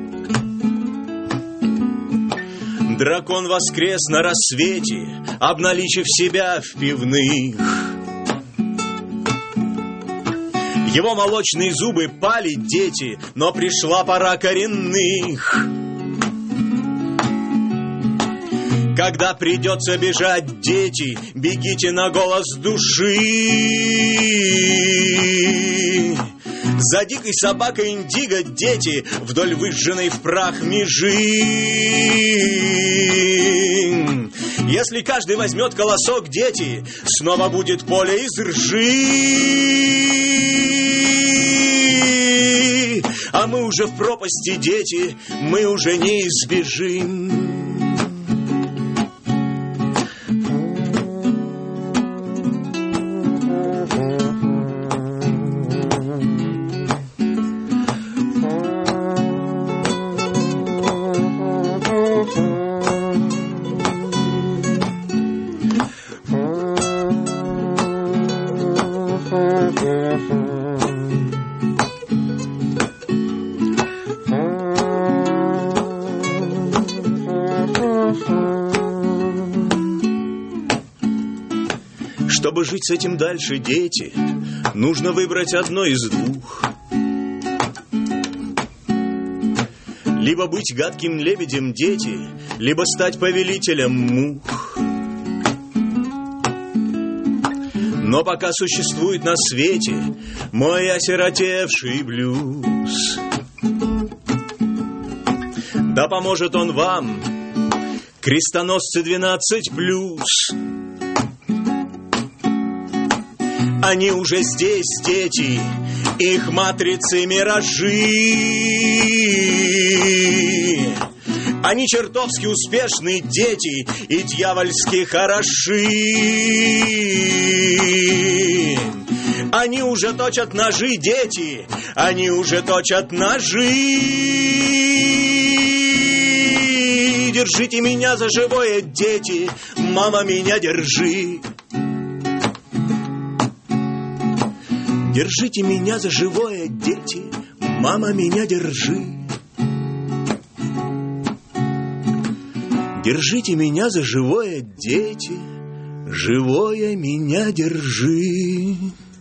Дракон воскрес на рассвете, обналичив себя в пивных. Его молочные зубы пали, дети, но пришла пора коренных. Когда придется бежать, дети, бегите на голос души. За дикой собакой индиго, дети, вдоль выжженной в прах межи. Если каждый возьмет колосок, дети, снова будет поле из ржи. А мы уже в пропасти, дети, мы уже не избежим. Чтобы жить с этим дальше, дети, нужно выбрать одно из двух. Либо быть гадким лебедем, дети, либо стать повелителем мух. Но пока существует на свете мой осиротевший блюз, да поможет он вам, крестоносцы 12+. Они уже здесь, дети, их матрицы миражи. Они чертовски успешны, дети, и дьявольски хороши. Они уже точат ножи, дети, они уже точат ножи. Держите меня за живое, дети, мама, меня держи. Держите меня за живое, дети, мама, меня держи. Держите меня за живое, дети, живое меня держи.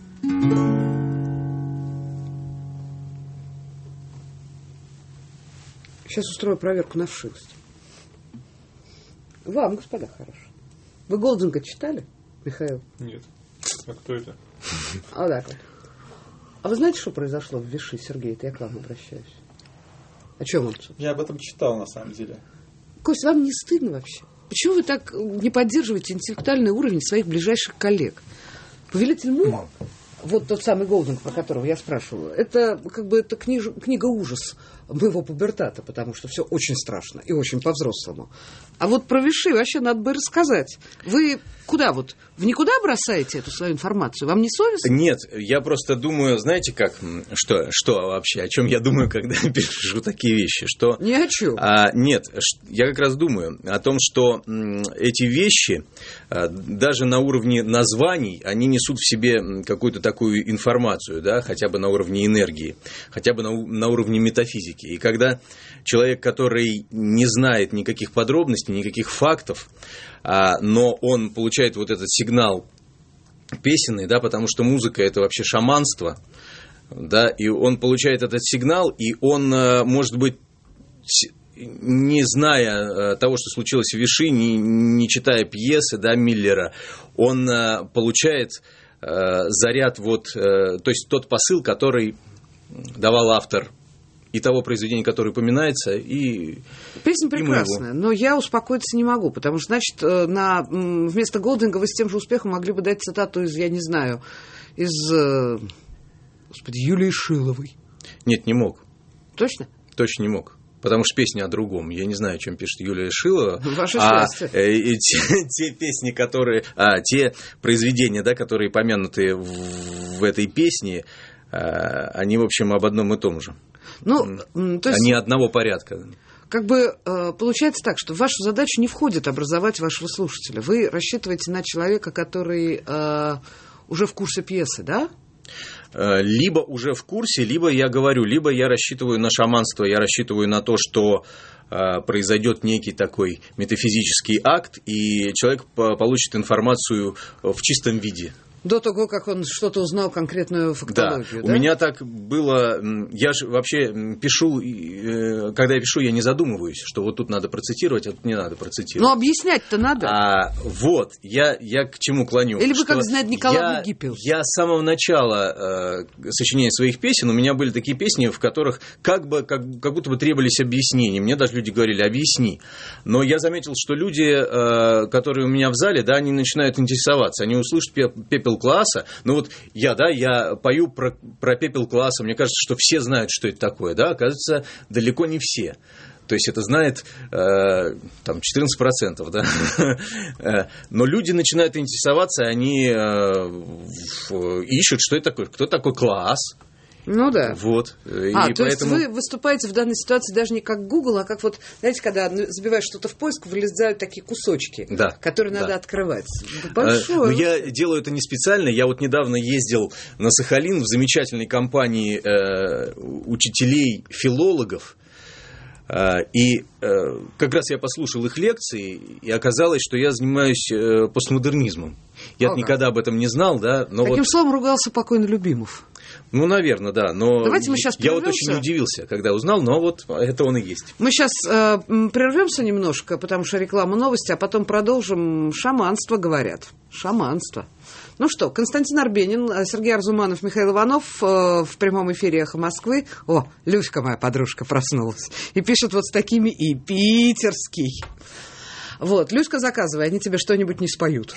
Сейчас устрою проверку на вшивость. Вам, господа, хорошо. Вы Голдинга читали, Михаил? Нет. А кто это? А так вот. А вы знаете, что произошло в Виши, Сергей? Это я к вам обращаюсь. О чем он? Я об этом читал, на самом деле. Кость, вам не стыдно вообще? Почему вы так не поддерживаете интеллектуальный уровень своих ближайших коллег? Повелитель Мух, вот тот самый Голдинг, про которого я спрашивала, это как бы это книга ужас моего пубертата, потому что все очень страшно и очень по-взрослому. А вот про Виши вообще надо бы рассказать. Вы куда вот? В никуда бросаете эту свою информацию? Вам не совестно? Нет, я просто думаю, знаете как, что вообще, о чем я думаю, когда пишу такие вещи? Что, ни о чем. Нет, я как раз думаю о том, что эти вещи, даже на уровне названий, они несут в себе какую-то такую информацию, да, хотя бы на уровне энергии, хотя бы на уровне метафизики. И когда человек, который не знает никаких подробностей, никаких фактов, но он получает вот этот сигнал песенный, да, потому что музыка – это вообще шаманство, да, и он получает этот сигнал, и он, может быть, не зная того, что случилось в Виши, не читая пьесы, да, Миллера, он получает заряд, вот, то есть тот посыл, который давал автор и того произведения, которое упоминается, и песня прекрасная, но я успокоиться не могу, потому что, значит, вместо Голдинга вы с тем же успехом могли бы дать цитату из, я не знаю, из, господи, Юлии Шиловой. Нет, не мог. Точно? Точно не мог. Потому что песня о другом. Я не знаю, о чем пишет Юлия Шилова. Ваше счастье. Те песни, которые... те произведения, да, которые помянуты в этой песне, они, в общем, об одном и том же. Ну, то есть... Они одного порядка. Как бы получается так, что в вашу задачу не входит образовать вашего слушателя. Вы рассчитываете на человека, который уже в курсе пьесы, да? Либо уже в курсе, либо я говорю, либо я рассчитываю на шаманство, я рассчитываю на то, что произойдет некий такой метафизический акт, и человек получит информацию в чистом виде. До того, как он что-то узнал, конкретную фактологию, да? У меня так было... Я же вообще пишу... Когда я пишу, я не задумываюсь, что вот тут надо процитировать, а тут не надо процитировать. Но объяснять-то надо. Вот, я к чему клоню. Или вы, как знает Николай Гиппиус. Я с самого начала сочинения своих песен, у меня были такие песни, в которых как будто бы требовались объяснения. Мне даже люди говорили, объясни. Но я заметил, что люди, которые у меня в зале, да, они начинают интересоваться. Они услышат «Пепел класса». Ну вот я пою про «Пепел класса». Мне кажется, что все знают, что это такое. Да? Оказывается, далеко не все. То есть это знает там, 14%. Да? Но люди начинают интересоваться, они ищут, что это такое. Кто такой класс? Ну да. Вот. То есть вы выступаете в данной ситуации даже не как Google, а как вот, знаете, когда забиваешь что-то в поиск, вылезают такие кусочки, которые надо открывать. Большое. Но я делаю это не специально. Я вот недавно ездил на Сахалин в замечательной компании учителей, филологов. И как раз я послушал их лекции, и оказалось, что я занимаюсь постмодернизмом. Я никогда об этом не знал, да. Но каким словом ругался покойный Любимов? Ну, наверное, да. Но давайте мы сейчас я прервемся. вот очень удивился, когда узнал, но вот это он и есть. Мы сейчас прервемся немножко, потому что реклама, новости, а потом продолжим. Шаманство, говорят. Шаманство. Ну что, Константин Арбенин, Сергей Арзуманов, Михаил Иванов в прямом эфире «Эхо Москвы». О, Люська, моя подружка, проснулась. И пишет вот с такими «и питерский». Вот, Люська, заказывай, они тебе что-нибудь не споют.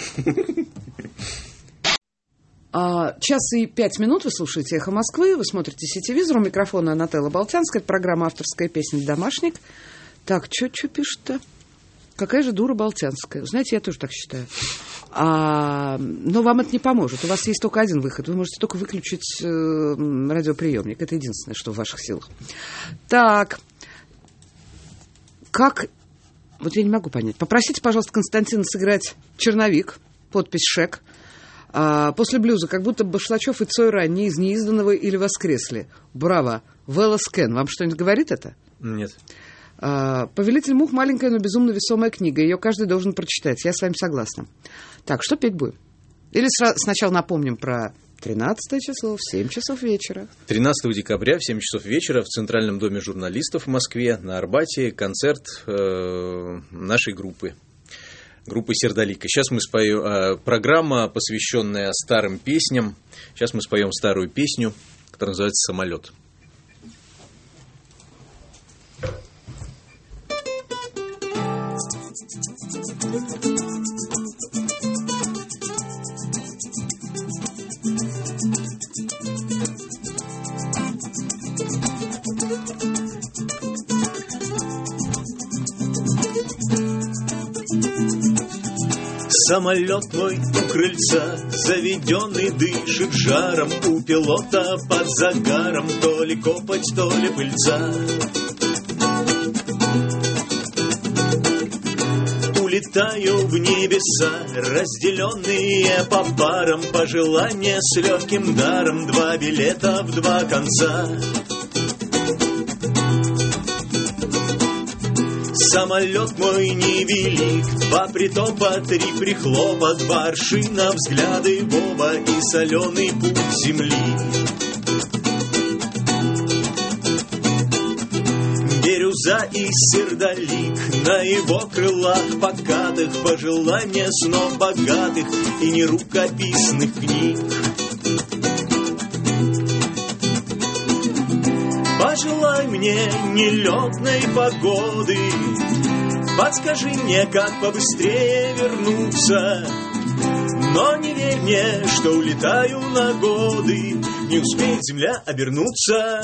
1:05 вы слушаете «Эхо Москвы», вы смотрите «Сетевизор», у микрофона Нателла Болтянская, это программа «Авторская песня «Домашник». Так, что пишет-то? Какая же дура Болтянская. Знаете, я тоже так считаю. Но вам это не поможет. У вас есть только один выход. Вы можете только выключить радиоприемник. Это единственное, что в ваших силах. Так. Как... Вот я не могу понять. Попросите, пожалуйста, Константина сыграть «Черновик». Подпись «Шек». После блюза, как будто Башлачев и Цой ранние из неизданного или воскресли. Браво. Велос Кен. Вам что-нибудь говорит это? Нет. «Повелитель мух» — маленькая, но безумно весомая книга. Ее каждый должен прочитать. Я с вами согласна. Так, что петь будем? Или сначала напомним про 13 число в 7 часов вечера. 13 декабря в 7 часов вечера в Центральном доме журналистов в Москве на Арбате концерт нашей группы. Группы «Сердолика». Сейчас мы споем... программа, посвященная старым песням. Сейчас мы споем старую песню, которая называется «Самолет». Самолет мой у крыльца, заведенный, дышит жаром. У пилота под загаром то ли копоть, то ли пыльца. Улетаю в небеса, разделенные по парам. Пожелания с легким даром, 2 билета в 2 конца. Самолет мой невелик, 2 притопа, 3 прихлопа, 2 аршина, взгляды в оба и соленый путь земли. Бирюза и сердолик, на его крылах покатых пожелания снов богатых и нерукописных книг. Пожелай мне нелетной погоды, подскажи мне, как побыстрее вернуться. Но не верь мне, что улетаю на годы, не успеет земля обернуться.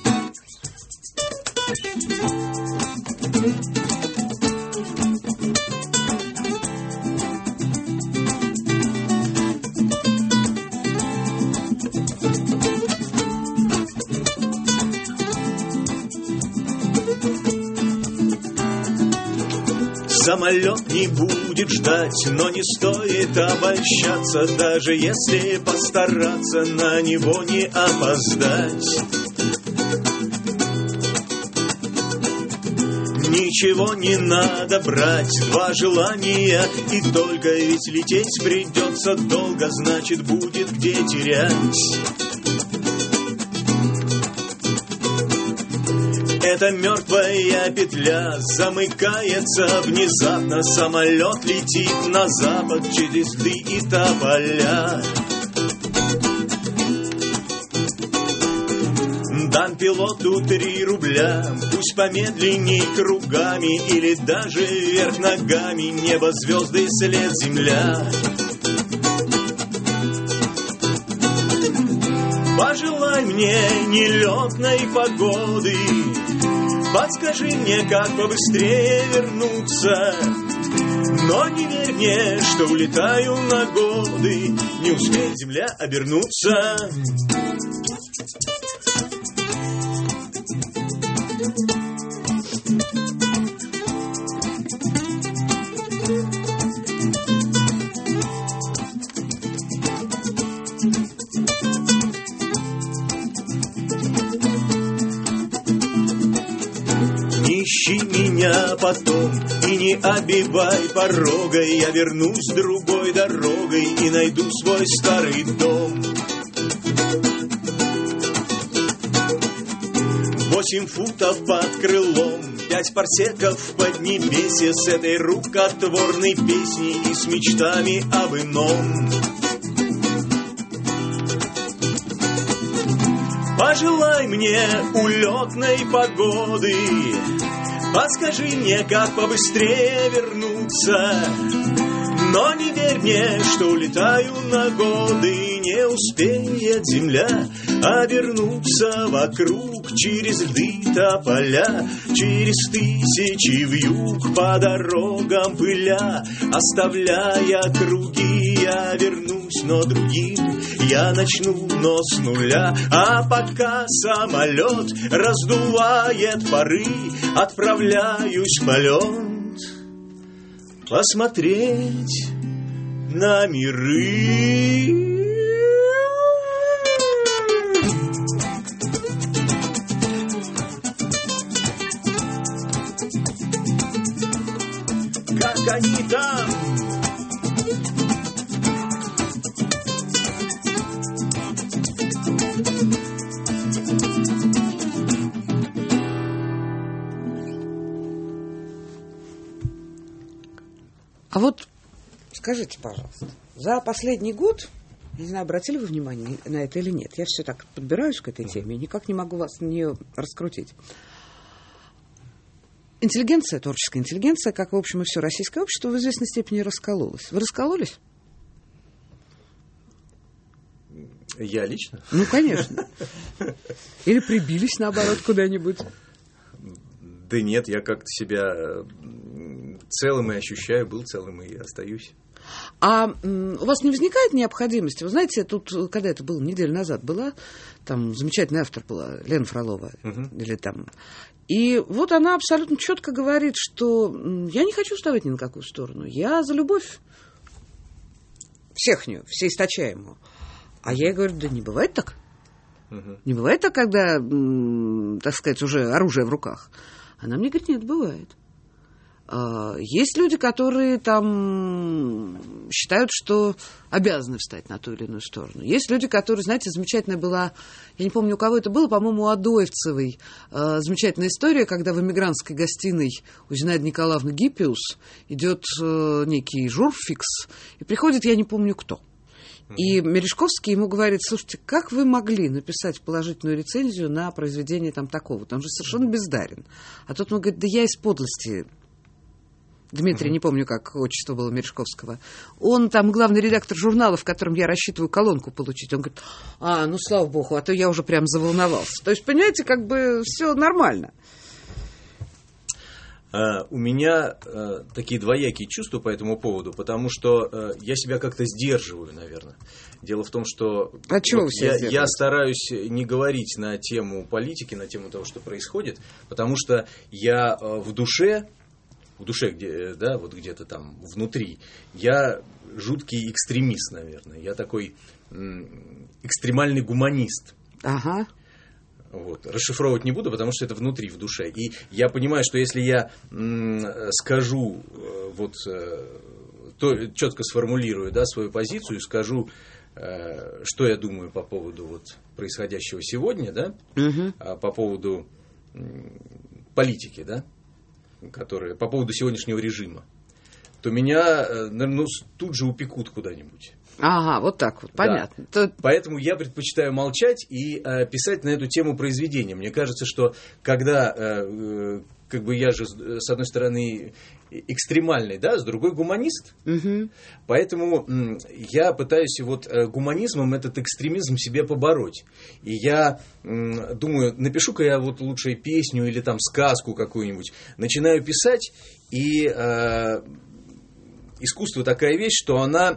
Самолет не будет ждать, но не стоит обольщаться, даже если постараться на него не опоздать. Ничего не надо брать, 2 желания и только, ведь лететь придется долго, значит будет где терять. Эта мертвая петля замыкается внезапно. Самолет летит на запад через льды и тополя. Дам пилоту 3 рубля, пусть помедленней кругами или даже вверх ногами. Небо, звезды, след, земля. Пожелай мне нелетной погоды, подскажи мне, как побыстрее вернуться. Но не верь мне, что улетаю на годы, не успеет земля обернуться. меня потом и не обивай порога. Я вернусь другой дорогой и найду свой старый дом. 8 футов под крылом, 5 парсеков под небесье, с этой рукотворной песней и с мечтами об ином. Пожелай мне улетной погоды, подскажи мне, как побыстрее вернуться. Но не верь мне, что улетаю на годы, не успеет земля обернуться вокруг через льды тополя, через тысячи вьюг по дорогам пыля, оставляя круги, я вернусь, но другим я начну, но с нуля. А пока самолет раздувает пары, отправляюсь в полет посмотреть на миры. Как они там? А вот скажите, пожалуйста, за последний год, не знаю, обратили вы внимание на это или нет, я все так подбираюсь к этой теме, никак не могу вас на нее раскрутить. Интеллигенция, творческая интеллигенция, как, в общем, и все российское общество, в известной степени раскололось. Вы раскололись? Я лично? Ну, конечно. Или прибились, наоборот, куда-нибудь? Да нет, я как-то себя целым и ощущаю, был целым и остаюсь. А у вас не возникает необходимости? Вы знаете, тут, когда это было, неделю назад была, там замечательный автор была, Лена Фролова, или там... И вот она абсолютно четко говорит, что я не хочу вставать ни на какую сторону. Я за любовь всехнюю, всеисточаемую. А я ей говорю, да не бывает так. Не бывает так, когда, так сказать, уже оружие в руках. Она мне говорит, нет, бывает. Есть люди, которые там считают, что обязаны встать на ту или иную сторону. Есть люди, которые, знаете, замечательная была, я не помню, у кого это было, по-моему, у Адоевцевой, замечательная история, когда в эмигрантской гостиной у Зинаиды Николаевны Гиппиус идет некий журфикс, и приходит, я не помню кто. И Мережковский ему говорит, слушайте, как вы могли написать положительную рецензию на произведение там такого-то? Он же совершенно бездарен. А тот ему говорит, да я из подлости... Дмитрий, не помню, как отчество было Мережковского. Он там главный редактор журнала, в котором я рассчитываю колонку получить. Он говорит, ну, слава богу, а то я уже прям заволновался. То есть, понимаете, как бы все нормально. У меня такие двоякие чувства по этому поводу, потому что я себя как-то сдерживаю, наверное. Дело в том, что я стараюсь не говорить на тему политики, на тему того, что происходит, потому что я в душе, где, да, вот где-то там внутри, я жуткий экстремист, наверное. Я такой экстремальный гуманист. Ага. Вот. Расшифровывать не буду, потому что это внутри, в душе. И я понимаю, что если я скажу, четко сформулирую, да, свою позицию, скажу, что я думаю по поводу происходящего сегодня, да, по поводу политики, да, по поводу сегодняшнего режима, то меня тут же упекут куда-нибудь. Ага, вот так вот, понятно. Да. Поэтому я предпочитаю молчать и писать на эту тему произведения. Мне кажется, что когда, как бы я же, с одной стороны, экстремальный, да, с другой гуманист, поэтому я пытаюсь гуманизмом этот экстремизм себе побороть. И я думаю, напишу-ка я лучше песню или там сказку какую-нибудь. Начинаю писать, и искусство такая вещь, что она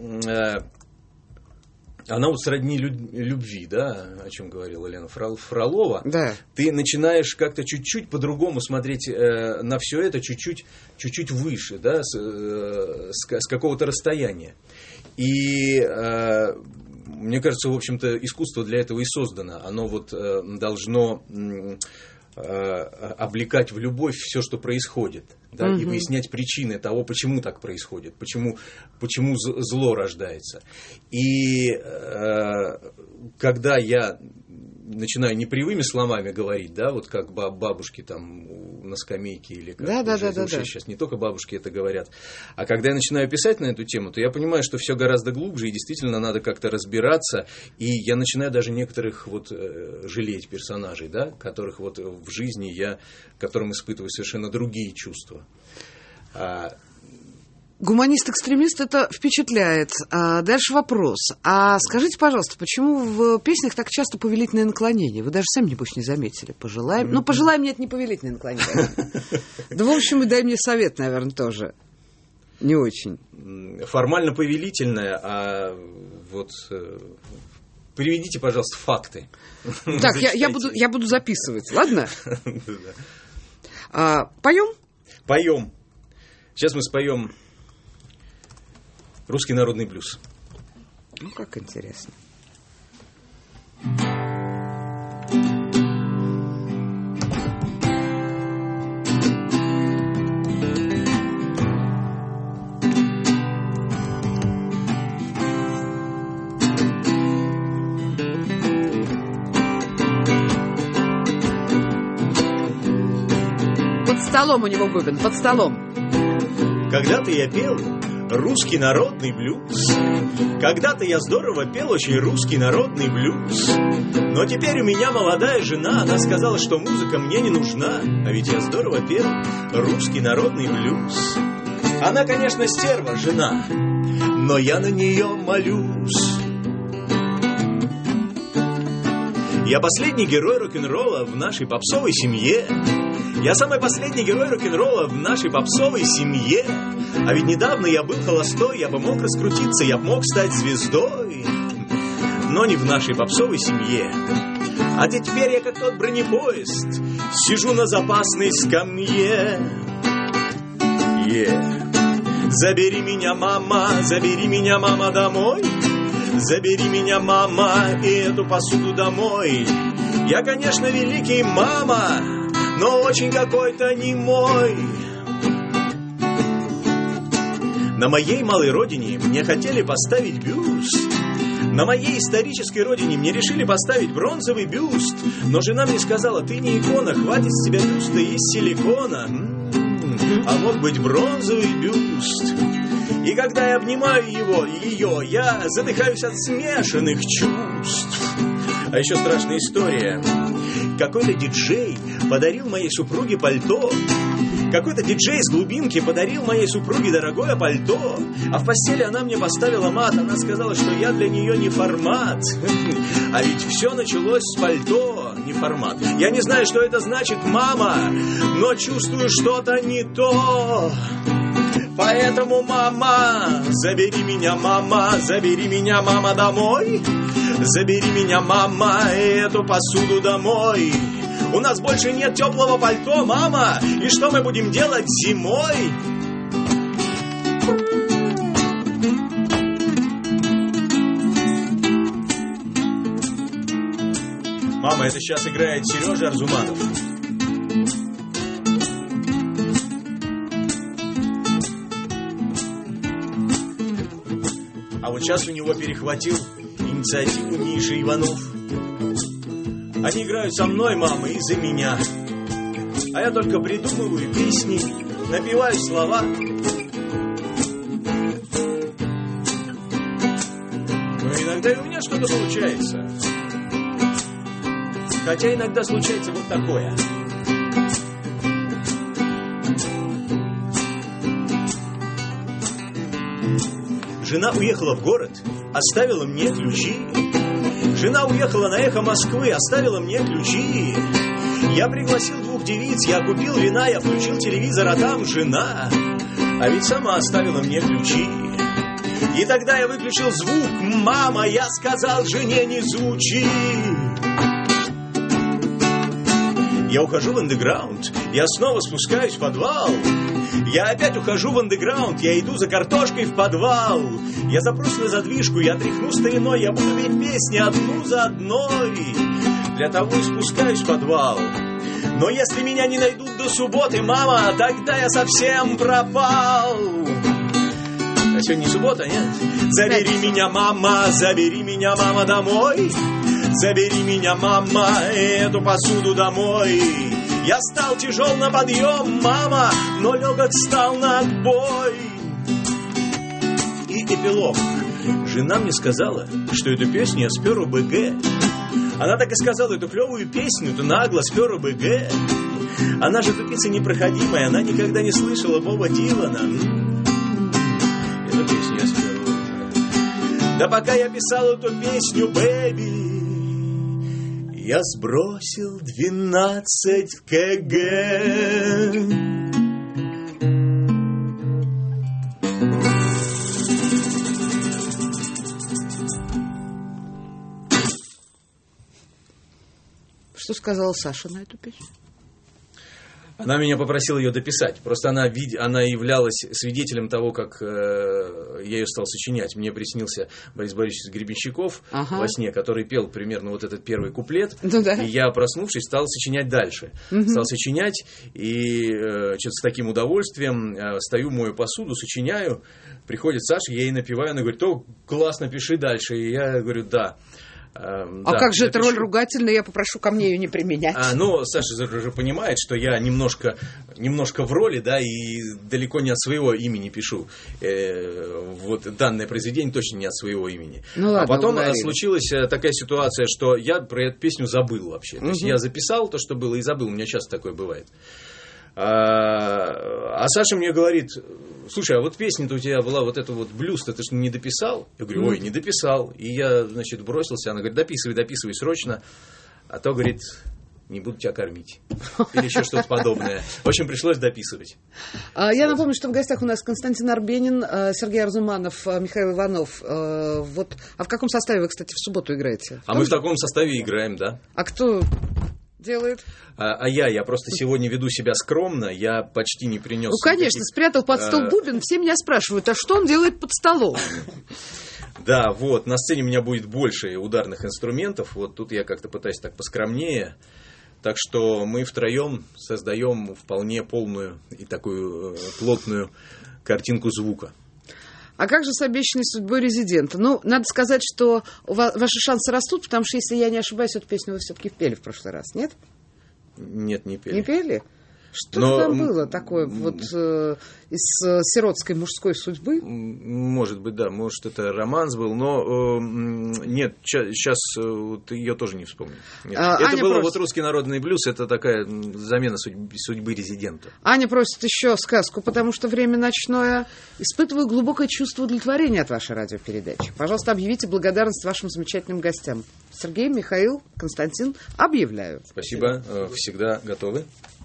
сродни любви, да, о чем говорила Лена Фролова. Да. Ты начинаешь как-то чуть-чуть по-другому смотреть на все это, чуть-чуть выше, да, с какого-то расстояния. И мне кажется, в общем-то, искусство для этого и создано. Оно должно облекать в любовь все, что происходит, да, и выяснять причины того, почему так происходит, почему зло рождается. И когда я начинаю непривыми словами говорить, да, вот как бабушки там на скамейке или как сейчас не только бабушки это говорят, а когда я начинаю писать на эту тему, то я понимаю, что все гораздо глубже, и действительно надо как-то разбираться, и я начинаю даже некоторых вот жалеть персонажей, да, которых вот в жизни которым испытываю совершенно другие чувства. Гуманист-экстремист это впечатляет. Дальше вопрос. А скажите, пожалуйста, почему в песнях так часто повелительное наклонение? Вы даже сами, небось, не заметили. Пожелаем. Ну, пожелаем мне это не повелительное наклонение. Да, в общем, и дай мне совет, наверное, тоже. Не очень. Формально повелительное, а вот приведите, пожалуйста, факты. Так, я буду записывать, ладно? Поем? Поем. Сейчас мы споем русский народный блюз. Ну, как интересно. Под столом у него бубен, под столом. Когда-то я пел русский народный блюз. Когда-то я здорово пел очень русский народный блюз. Но теперь у меня молодая жена. Она сказала, что музыка мне не нужна. А ведь я здорово пел русский народный блюз. Она, конечно, стерва, жена, но я на нее молюсь. Я последний герой рок-н-ролла в нашей попсовой семье. Я самый последний герой рок-н-ролла в нашей попсовой семье. А ведь недавно я был холостой, я бы мог раскрутиться, я бы мог стать звездой. Но не в нашей попсовой семье. А теперь я, как тот бронепоезд, сижу на запасной скамье. Забери меня, мама, домой. Забери меня, мама, и эту посуду домой. Я, конечно, великий, мама, но очень какой-то не мой. На моей малой родине мне хотели поставить бюст. На моей исторической родине мне решили поставить бронзовый бюст. Но жена мне сказала: ты не икона, хватит с тебя бюста из силикона. А мог быть бронзовый бюст. И когда я обнимаю ее, я задыхаюсь от смешанных чувств. А еще страшная история. Какой-то диджей подарил моей супруге пальто. Какой-то диджей с глубинки подарил моей супруге дорогое пальто. А в постели она мне поставила мат. Она сказала, что я для нее не формат. А ведь все началось с пальто, не формат. Я не знаю, что это значит, мама, но чувствую что-то не то. Поэтому, мама, забери меня, мама, домой. Забери меня, мама, и эту посуду домой. У нас больше нет теплого пальто, мама. И что мы будем делать зимой? Мама, это сейчас играет Сережа Арзуманов. А вот сейчас у него перехватил инициативу Миша Иванов. Они играют со мной, мама, и за меня. А я только придумываю песни, напеваю слова. Но иногда и у меня что-то получается. Хотя иногда случается вот такое. Жена уехала в город, оставила мне ключи. Жена уехала на Эхо Москвы, оставила мне ключи. Я пригласил 2 девиц, я купил вина, я включил телевизор, а там жена. А ведь сама оставила мне ключи. И тогда я выключил звук. Мама, я сказал жене, не звучи. Я ухожу в андеграунд, я снова спускаюсь в подвал. Я опять ухожу в андеграунд, я иду за картошкой в подвал. Я запрусь на задвижку, я тряхну стариной, я буду петь песни одну за одной. Для того и спускаюсь в подвал, Но если меня не найдут до субботы, мама, тогда я совсем пропал. А сегодня не суббота, нет? Забери меня, мама, домой. Забери меня, мама, эту посуду домой. Я стал тяжел на подъем, мама, но легок стал на отбой. И эпилог. Жена мне сказала, что эту песню я спер у БГ. Она так и сказала, эту клевую песню ты нагло спер у БГ. Она же тупица непроходимая, она никогда не слышала Боба Дилана. Эту песню я спер у БГ. Да пока я писал эту песню, бэби, я сбросил 12 кг. Что сказала Саша на эту песню? Она меня попросила ее дописать. Просто она являлась свидетелем того, как я ее стал сочинять. Мне приснился Борис Борисович Гребенщиков во сне, который пел примерно вот этот первый куплет. Ну, да. И я, проснувшись, стал сочинять дальше. Стал сочинять, и что-то с таким удовольствием стою, мою посуду, сочиняю. Приходит Саша, я ей напеваю, она говорит: о, классно, пиши дальше. И я говорю: да. А как же эта роль ругательная, я попрошу ко мне ее не применять. Ну, Саша же понимает, что я немножко в роли, да, и далеко не от своего имени пишу. Вот данное произведение точно не от своего имени. Ну, ладно, а потом случилась такая ситуация, что я про эту песню забыл вообще. То есть я записал то, что было, и забыл. У меня часто такое бывает. А Саша мне говорит: слушай, а вот песня-то у тебя была, вот это вот блюз-то ты же не дописал? Я говорю: ой, не дописал. И я, значит, бросился. Она говорит: дописывай срочно, а то, говорит, не буду тебя кормить. Или еще что-то подобное. В общем, пришлось дописывать. Я напомню, что в гостях у нас Константин Арбенин, Сергей Арзуманов, Михаил Иванов. А в каком составе вы, кстати, в субботу играете? Мы в таком составе играем, да. А кто делает? Я просто сегодня веду себя скромно, я почти не принес. Ну, конечно, спрятал под стол бубен, все меня спрашивают, а что он делает под столом? Да, вот, на сцене у меня будет больше ударных инструментов, вот тут я как-то пытаюсь так поскромнее, так что мы втроем создаем вполне полную и такую плотную картинку звука. А как же с обещанной судьбой резидента? Ну, надо сказать, что ваши шансы растут, потому что, если я не ошибаюсь, эту песню вы все-таки пели в прошлый раз, нет? Нет, не пели. Не пели? Что там было такое вот из сиротской мужской судьбы? Может быть, да. Может, это романс был, но нет, сейчас ее тоже не вспомню. Это было вот русский народный блюз, это такая замена судьбы резидента. Аня просит еще сказку, потому что время ночное. Испытываю глубокое чувство удовлетворения от вашей радиопередачи. Пожалуйста, объявите благодарность вашим замечательным гостям. Сергей, Михаил, Константин, объявляю. Спасибо, всегда готовы.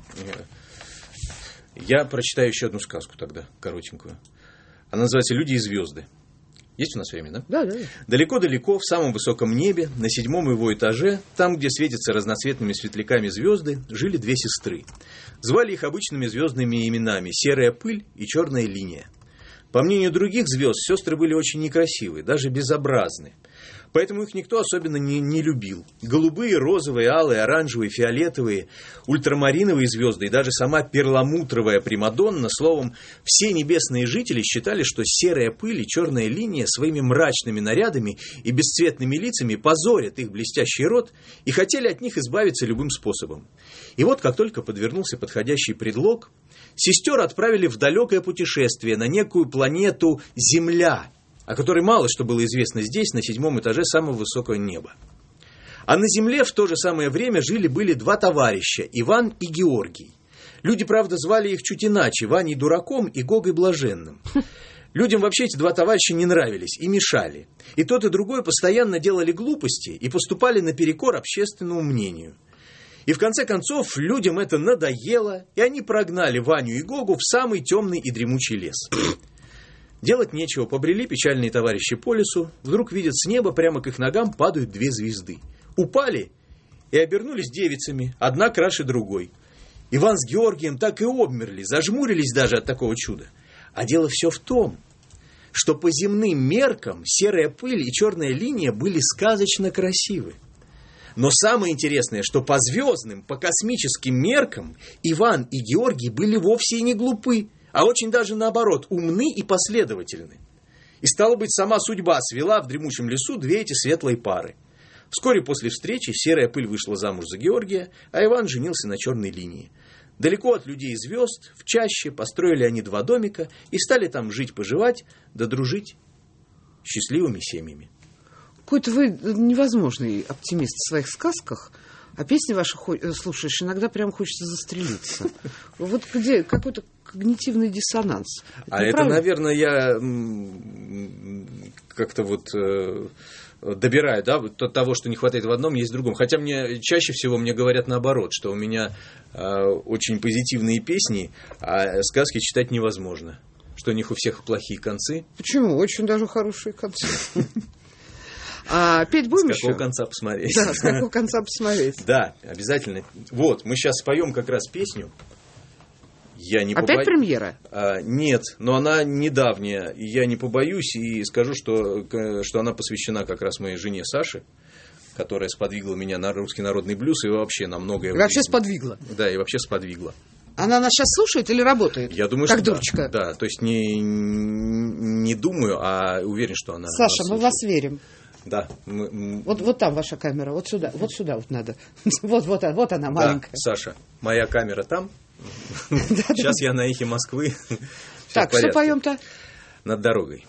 Я прочитаю еще одну сказку тогда, коротенькую. Она называется «Люди и звезды». Есть у нас время, да? Да, да. Далеко-далеко, в самом высоком небе, на 7-м его этаже, там, где светятся разноцветными светляками звезды, жили две сестры. Звали их обычными звездными именами «Серая пыль» и «Черная линия». По мнению других звезд, сестры были очень некрасивые, даже безобразны. Поэтому их никто особенно не любил. Голубые, розовые, алые, оранжевые, фиолетовые, ультрамариновые звезды и даже сама перламутровая примадонна, словом, все небесные жители считали, что серая пыль и черная линия своими мрачными нарядами и бесцветными лицами позорят их блестящий род и хотели от них избавиться любым способом. И вот, как только подвернулся подходящий предлог, сестер отправили в далекое путешествие на некую планету Земля, о которой мало что было известно здесь, на 7-м этаже самого высокого неба. А на Земле в то же самое время жили-были два товарища, Иван и Георгий. Люди, правда, звали их чуть иначе, Ваней Дураком и Гогой Блаженным. Людям вообще эти два товарища не нравились и мешали. И тот, и другой постоянно делали глупости и поступали наперекор общественному мнению. И в конце концов людям это надоело, и они прогнали Ваню и Гогу в самый темный и дремучий лес. Делать нечего, побрели печальные товарищи по лесу, вдруг видят с неба, прямо к их ногам падают две звезды. Упали и обернулись девицами, одна краше другой. Иван с Георгием так и обмерли, зажмурились даже от такого чуда. А дело все в том, что по земным меркам серая пыль и черная линия были сказочно красивы. Но самое интересное, что по звездным, по космическим меркам Иван и Георгий были вовсе и не глупы, а очень даже наоборот, умны и последовательны. И, стало быть, сама судьба свела в дремучем лесу две эти светлые пары. Вскоре после встречи серая пыль вышла замуж за Георгия, а Иван женился на черной линии. Далеко от людей и звезд, в чаще, построили они 2 домика и стали там жить-поживать, да дружить счастливыми семьями. Какой-то вы невозможный оптимист в своих сказках, а песни ваши слушаешь, иногда прям хочется застрелиться. Вот где какой-то когнитивный диссонанс. Это, наверное, я как-то вот добираю, да, вот от того, что не хватает в одном, есть в другом. Хотя чаще всего мне говорят наоборот, что у меня очень позитивные песни, а сказки читать невозможно. Что у них у всех плохие концы. Почему? Очень даже хорошие концы. А петь будем еще? С какого конца посмотреть? Да, с какого конца посмотреть. Да, обязательно. Вот, мы сейчас споем как раз песню. Опять премьера? Нет, но она недавняя, и я не побоюсь, и скажу, что она посвящена как раз моей жене Саше, которая сподвигла меня на русский народный блюз и вообще на многое. И вообще сподвигла? Да, и вообще сподвигла. Она нас сейчас слушает или работает? Я думаю, как что дурочка. Да, то есть не думаю, а уверен, что она. Саша, мы в вас верим. Да. Вот там ваша камера, вот сюда вот надо. Вот она, маленькая. Да, Саша, моя камера там. Сейчас я на эхе Москвы. Так, что поем-то? Над дорогой.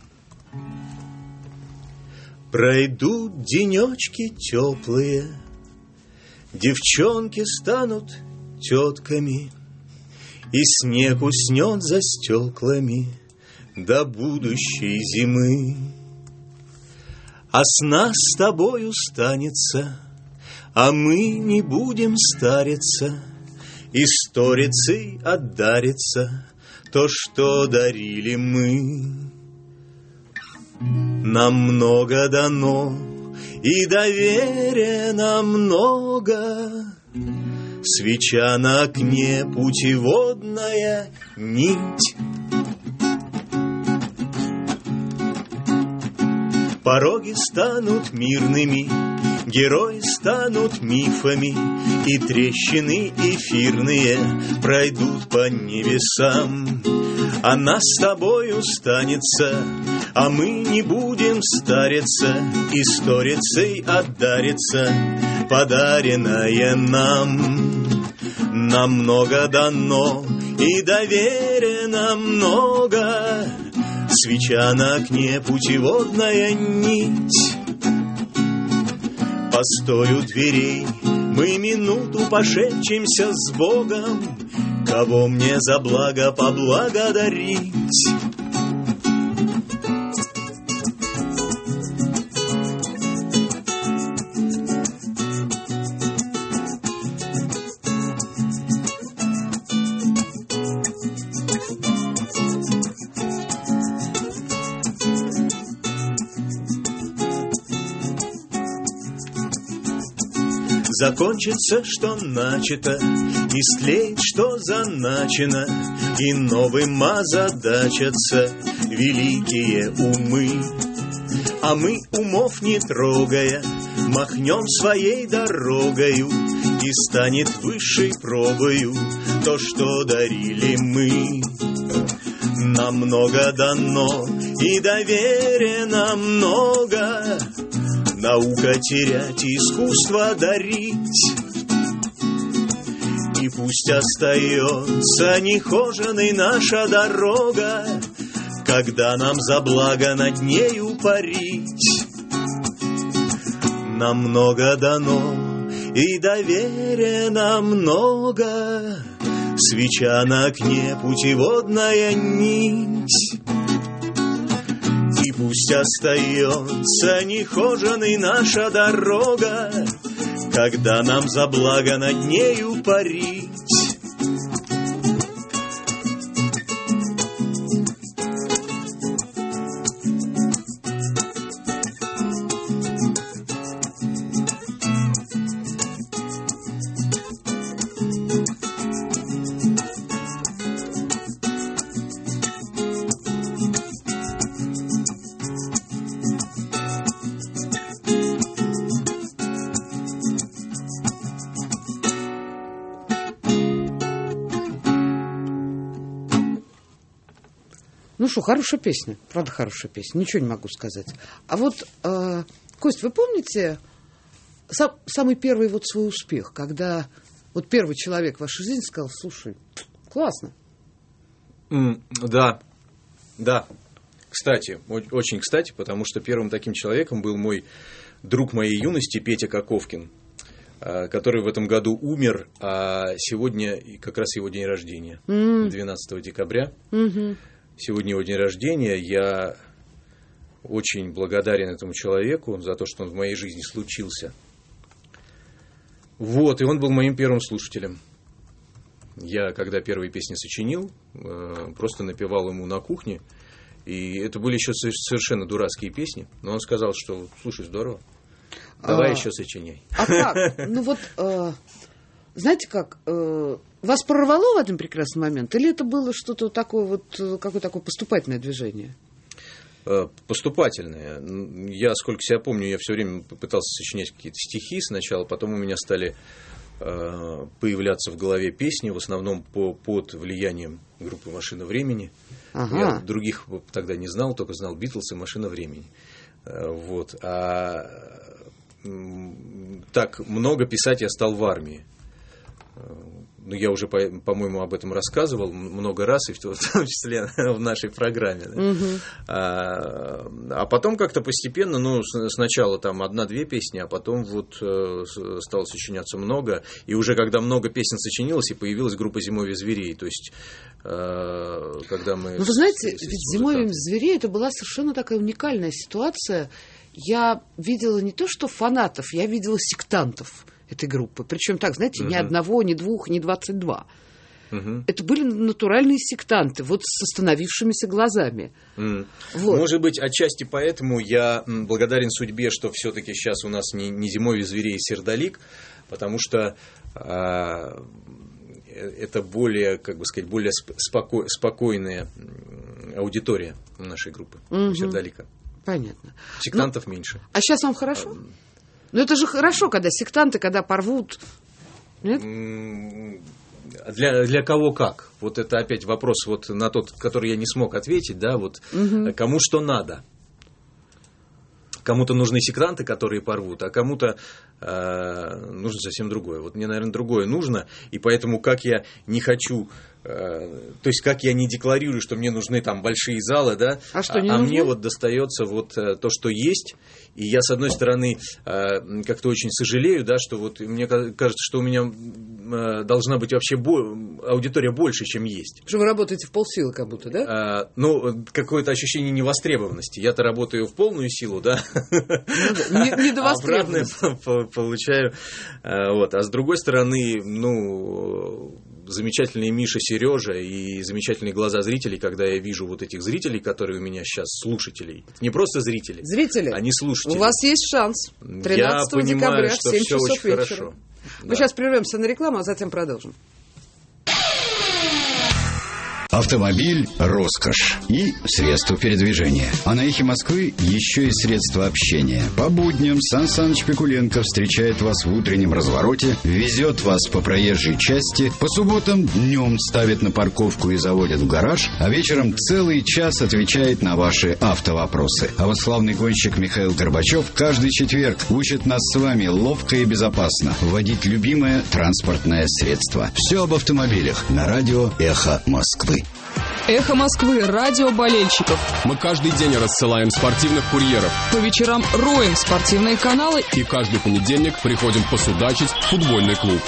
Пройдут денечки теплые, девчонки станут тетками, и снег уснет за стеклами до будущей зимы. А с нас с тобою станется, а мы не будем стариться, и сторицей отдарится то, что дарили мы. Нам много дано, и доверия нам много, свеча на окне, путеводная нить. Пороги станут мирными, герои станут мифами, и трещины эфирные пройдут по небесам. А нас с тобою станется, а мы не будем стариться, и сторицей отдарится подаренное нам. Нам много дано, и доверия нам много, свеча на окне, путеводная нить. Постой у дверей, мы минуту пошепчемся с Богом, кого мне за благо поблагодарить. Закончится, что начато, и стлеет, что заначено, и новым озадачатся великие умы. А мы, умов не трогая, махнем своей дорогою, и станет высшей пробою то, что дарили мы. Нам много дано, и доверия нам много, наука терять, искусство дарить. И пусть остается нехоженой наша дорога, когда нам за благо над нею парить. Нам много дано, и доверия нам много, свеча на окне, путеводная нить. И пусть остается нехоженой наша дорога, когда нам за благо над нею парить. Ну что, хорошая песня. Правда, хорошая песня. Ничего не могу сказать. А вот, Кость, вы помните самый первый вот свой успех, когда вот первый человек в вашей жизни сказал: слушай, классно. Да. Кстати, очень кстати, потому что первым таким человеком был мой друг моей юности Петя Коковкин, который в этом году умер, а сегодня как раз его день рождения, 12 декабря. Сегодня его день рождения. Я очень благодарен этому человеку за то, что он в моей жизни случился. Вот, и он был моим первым слушателем. Я, когда первые песни сочинил, просто напевал ему на кухне. И это были еще совершенно дурацкие песни. Но он сказал, что, слушай, здорово, давай еще сочиняй. А как? Ну вот, знаете как, вас прорвало в один прекрасный момент? Или это было что-то такое, вот какое-то такое поступательное движение? Поступательное. Я, сколько себя помню, я все время пытался сочинять какие-то стихи сначала, потом у меня стали появляться в голове песни, в основном под влиянием группы «Машина времени». Ага. Я других тогда не знал, только знал «Битлз» и «Машина времени». Вот. А так много писать я стал в армии. Ну, я уже, по-моему, об этом рассказывал много раз, и в том числе в нашей программе. Да? А потом как-то постепенно, ну, сначала там 1-2 песни, а потом вот стало сочиняться много. И уже когда много песен сочинилось, и появилась группа «Зимовье зверей». То есть, когда мы... Ну, вы знаете, ведь «Зимовье зверей» это была совершенно такая уникальная ситуация. Я видела не то что фанатов, я видела сектантов этой группы. Причем так, знаете, ни одного, ни двух, ни 22. Это были натуральные сектанты, вот с остановившимися глазами. Вот. Может быть, отчасти поэтому я благодарен судьбе, что все-таки сейчас у нас не «Зимовье зверей» и «Сердолик», потому что это более, как бы сказать, более спокойная аудитория нашей группы, «Сердолика». Понятно. Сектантов меньше. А сейчас вам хорошо? Ну, это же хорошо, когда сектанты, когда порвут. Нет? Для кого как? Вот это опять вопрос вот на тот, который я не смог ответить, да, вот кому что надо. Кому-то нужны сектанты, которые порвут, а кому-то нужно совсем другое. Вот мне, наверное, другое нужно, и поэтому как я не хочу... То есть, как я не декларирую, что мне нужны там большие залы, да, а мне вот достается вот то, что есть. И я, с одной стороны, как-то очень сожалею, да, что вот мне кажется, что у меня должна быть вообще аудитория больше, чем есть. Что вы работаете в полсилы как будто, да? Ну, какое-то ощущение невостребованности. Я-то работаю в полную силу, да, недовостребованность. А обратно получаю. Вот. А с другой стороны, ну... замечательные Миша, Сережа и замечательные глаза зрителей, когда я вижу вот этих зрителей, которые у меня сейчас, слушателей. Не просто зрители. Зрители. Они слушатели. У вас есть шанс. 13 декабря в 7 часов вечера. Хорошо. Мы сейчас прервемся на рекламу, а затем продолжим. Автомобиль – роскошь и средство передвижения. А на «Эхе Москвы» еще и средство общения. По будням Сан Саныч Пикуленко встречает вас в утреннем развороте, везет вас по проезжей части, по субботам днем ставит на парковку и заводит в гараж, а вечером целый час отвечает на ваши автовопросы. А вот славный гонщик Михаил Горбачев каждый четверг учит нас с вами ловко и безопасно водить любимое транспортное средство. Все об автомобилях на радио «Эхо Москвы». «Эхо Москвы» – радио болельщиков. Мы каждый день рассылаем спортивных курьеров. По вечерам роем спортивные каналы. И каждый понедельник приходим посудачить в футбольный клуб.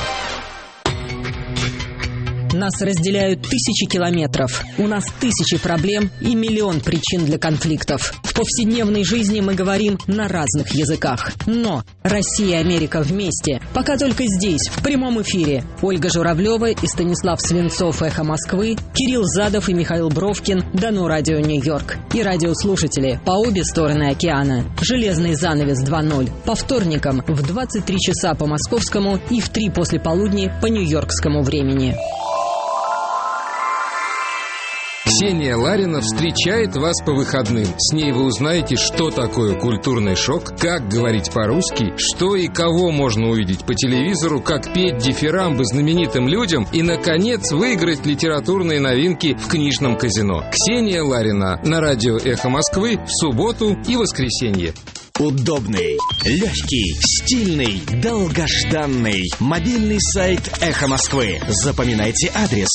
Нас разделяют тысячи километров. У нас тысячи проблем и миллион причин для конфликтов. В повседневной жизни мы говорим на разных языках. Но Россия и Америка вместе. Пока только здесь, в прямом эфире. Ольга Журавлева и Станислав Свинцов, «Эхо Москвы», Кирилл Задов и Михаил Бровкин, Дано Радио Нью-Йорк. И радиослушатели по обе стороны океана. «Железный занавес 2.0». По вторникам в 23 часа по московскому и в 3 после полудня по нью-йоркскому времени. Ксения Ларина встречает вас по выходным. С ней вы узнаете, что такое культурный шок, как говорить по-русски, что и кого можно увидеть по телевизору, как петь дифирамбы знаменитым людям и, наконец, выиграть литературные новинки в книжном казино. Ксения Ларина на радио «Эхо Москвы» в субботу и воскресенье. Удобный, легкий, стильный, долгожданный мобильный сайт «Эхо Москвы». Запоминайте адрес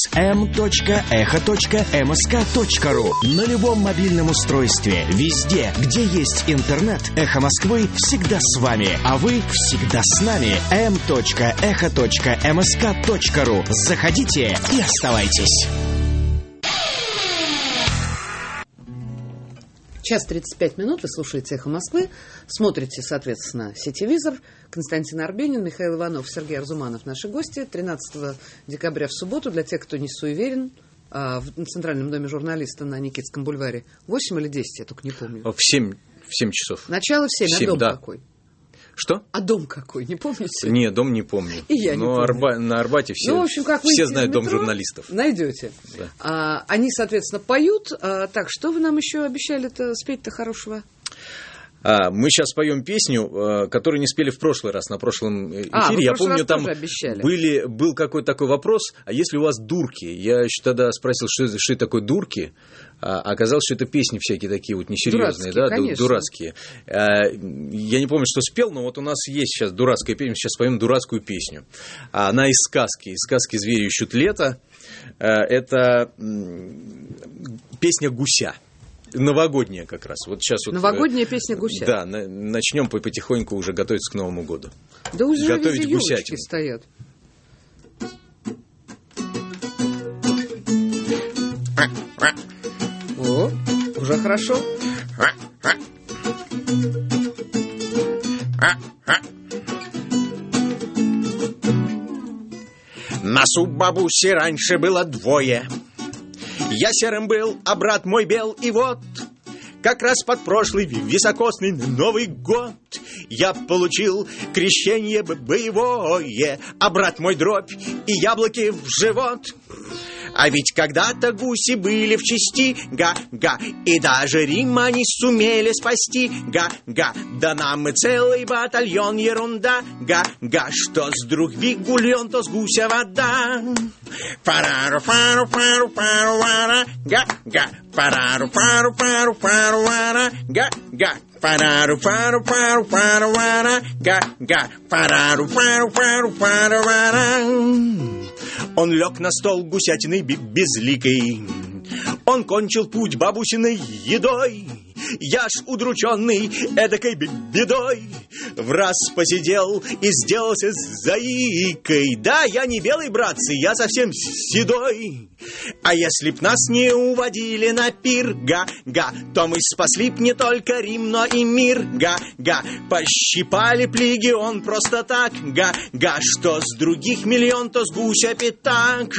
m.echo.msk.ru. На любом мобильном устройстве, везде, где есть интернет, «Эхо Москвы» всегда с вами, а вы всегда с нами. m.echo.msk.ru. Заходите и оставайтесь. Час 35 минут, вы слушаете «Эхо Москвы», смотрите, соответственно, сетевизор. Константин Арбенин, Михаил Иванов, Сергей Арзуманов, наши гости. 13 декабря в субботу, для тех, кто не суеверен, в Центральном доме журналиста на Никитском бульваре 8 или 10, я только не помню. В 7 часов. Начало в 7, а дом какой? Что? А дом какой, не помните? Нет, дом не помню. И я не помню. На Арбате все, в общем, как все знают дом журналистов. Найдете. Да. Они, соответственно, поют. Так, что вы нам еще обещали-то спеть-то хорошего? Мы сейчас поем песню, которую не спели в прошлый раз, на прошлом эфире. Я помню, там был какой-то такой вопрос, а если у вас дурки? Я еще тогда спросил, что это такое дурки, а оказалось, что это песни всякие такие вот несерьезные, дурацкие. Я не помню, что спел, но вот у нас есть сейчас дурацкая песня, сейчас поем дурацкую песню. Она из сказки «Звери ищут лето». Это песня «Гуся». Новогодняя как раз. Вот сейчас новогодняя песня «Гуся». Да, начнем потихоньку уже готовиться к Новому году. Да уже готовить везде елочки стоят. О, уже хорошо. Нас у бабуси раньше было двое. Я серым был, а брат мой бел, и вот как раз под прошлый високосный Новый год я получил крещение боевое, а брат мой дробь и яблоки в живот. А ведь когда-то гуси были в чести, га-га, и даже Рим они сумели спасти, га-га, да нам и целый батальон ерунда, га-га, что с друг гульон, то с гуся вода. Парару-пару-пару-пару-вара, га-га, парару-пару-пару-пару-вара, га-га. Парару-пару-пару-пару-вара, га-га, парару-пару-пару-пару-вара. Он лег на стол гусятиной безликой, он кончил путь бабусиной едой. Я ж удрученный эдакой бедой в раз посидел и сделался заикой. Да, я не белый, братцы, я совсем седой. А если б нас не уводили на пир, га-га, то мы спасли б не только Рим, но и мир, га-га. Пощипали б легион просто так, га-га, что с других миллион, то с гуся пятак.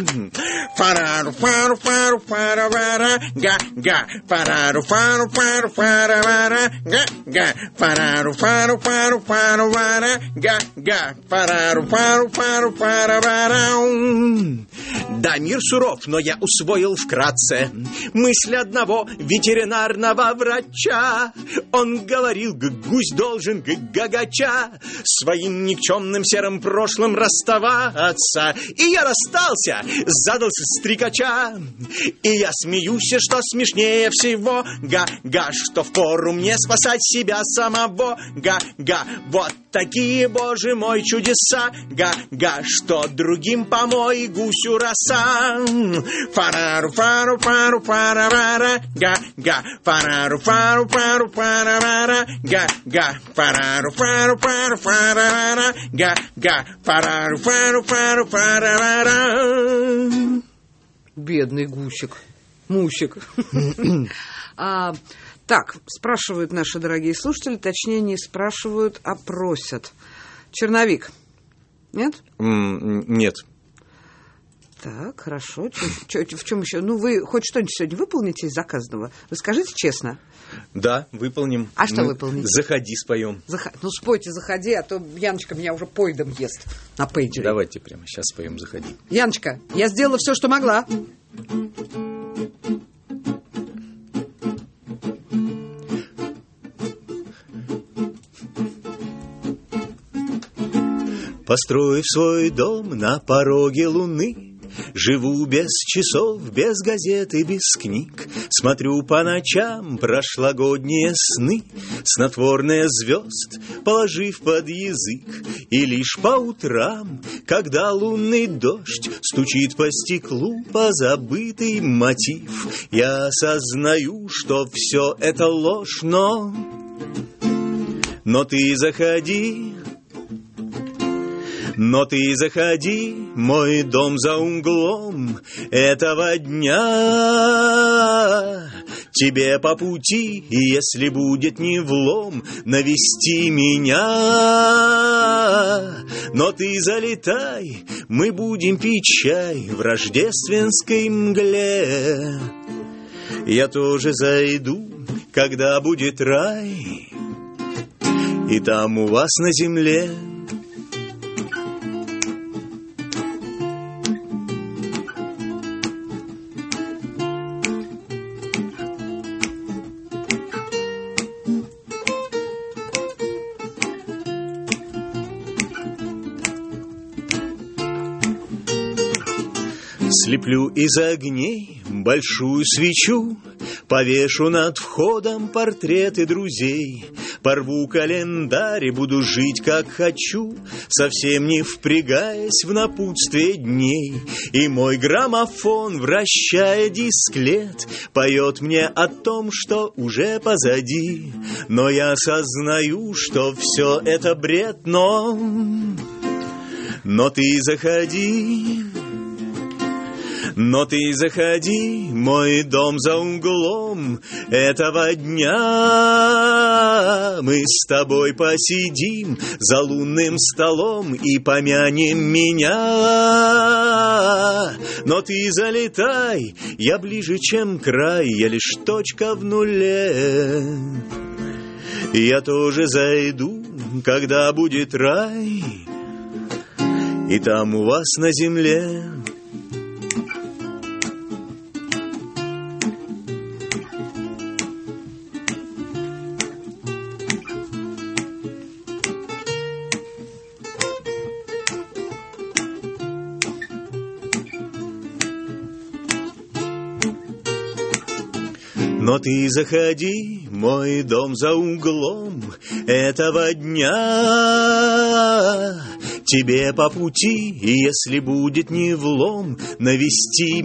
Парару-пару-пару-пару-вара, га-га, парару-пару-пару-пару-вара, га-га, парару-пару-пару-пару-вара, га-га, парару-пару-пару-пару-вара. Да, мир суров, но я усвоил вкратце мысль одного ветеринарного врача. Он говорил, гусь должен гагача своим никчемным серым прошлым расставаться. И я расстался, задался стрекача. И я смеюсь, что смешнее всего, га-га, что впору мне спасать себя самого, га-га, вот такие, боже мой, чудеса, га-га, что другим помой гусю роса. Парару-пару-пару-пару-вара, га-га, парару-пару-пару-пару-вара, га-га, парару-пару-пару-пару-вара, га-га, парару-пару-пару-пару-вара. Бедный гусик, мусик. Так, спрашивают наши дорогие слушатели, точнее не спрашивают, а просят. Черновик. Нет? Нет. Так, хорошо. В чем еще? Ну, вы хоть что-нибудь сегодня выполните из заказанного? Вы скажите честно. Да, выполним. А что выполните? «Заходи» споем. Ну, спойте «Заходи», а то Яночка меня уже поедом ест на пейджере. Давайте прямо сейчас споем «Заходи». Яночка, я сделала все, что могла. построив свой дом на пороге луны. Живу без часов, без газет и без книг. Смотрю по ночам прошлогодние сны, снотворные звезд положив под язык. И лишь по утрам, когда лунный дождь стучит по стеклу позабытый мотив, я осознаю, что все это ложь, но ты заходи. Но ты заходи, мой дом за углом этого дня. Тебе по пути, если будет не влом, навести меня. Но ты залетай, мы будем пить чай в рождественской мгле. Я тоже зайду, когда будет рай, и там у вас на земле. Слеплю из огней большую свечу, повешу над входом портреты друзей, порву календарь и буду жить как хочу, совсем не впрягаясь в напутствие дней. И мой граммофон, вращая дисклет, поет мне о том, что уже позади. Но я осознаю, что все это бред, но ты заходи. Но ты заходи, мой дом за углом этого дня. Мы с тобой посидим за лунным столом и помянем меня. Но ты залетай, я ближе, чем край, я лишь точка в нуле. Я тоже зайду, когда будет рай, и там у вас на земле. Но ты заходи, мой дом за углом этого дня. Тебе по пути, и если будет не влом, навести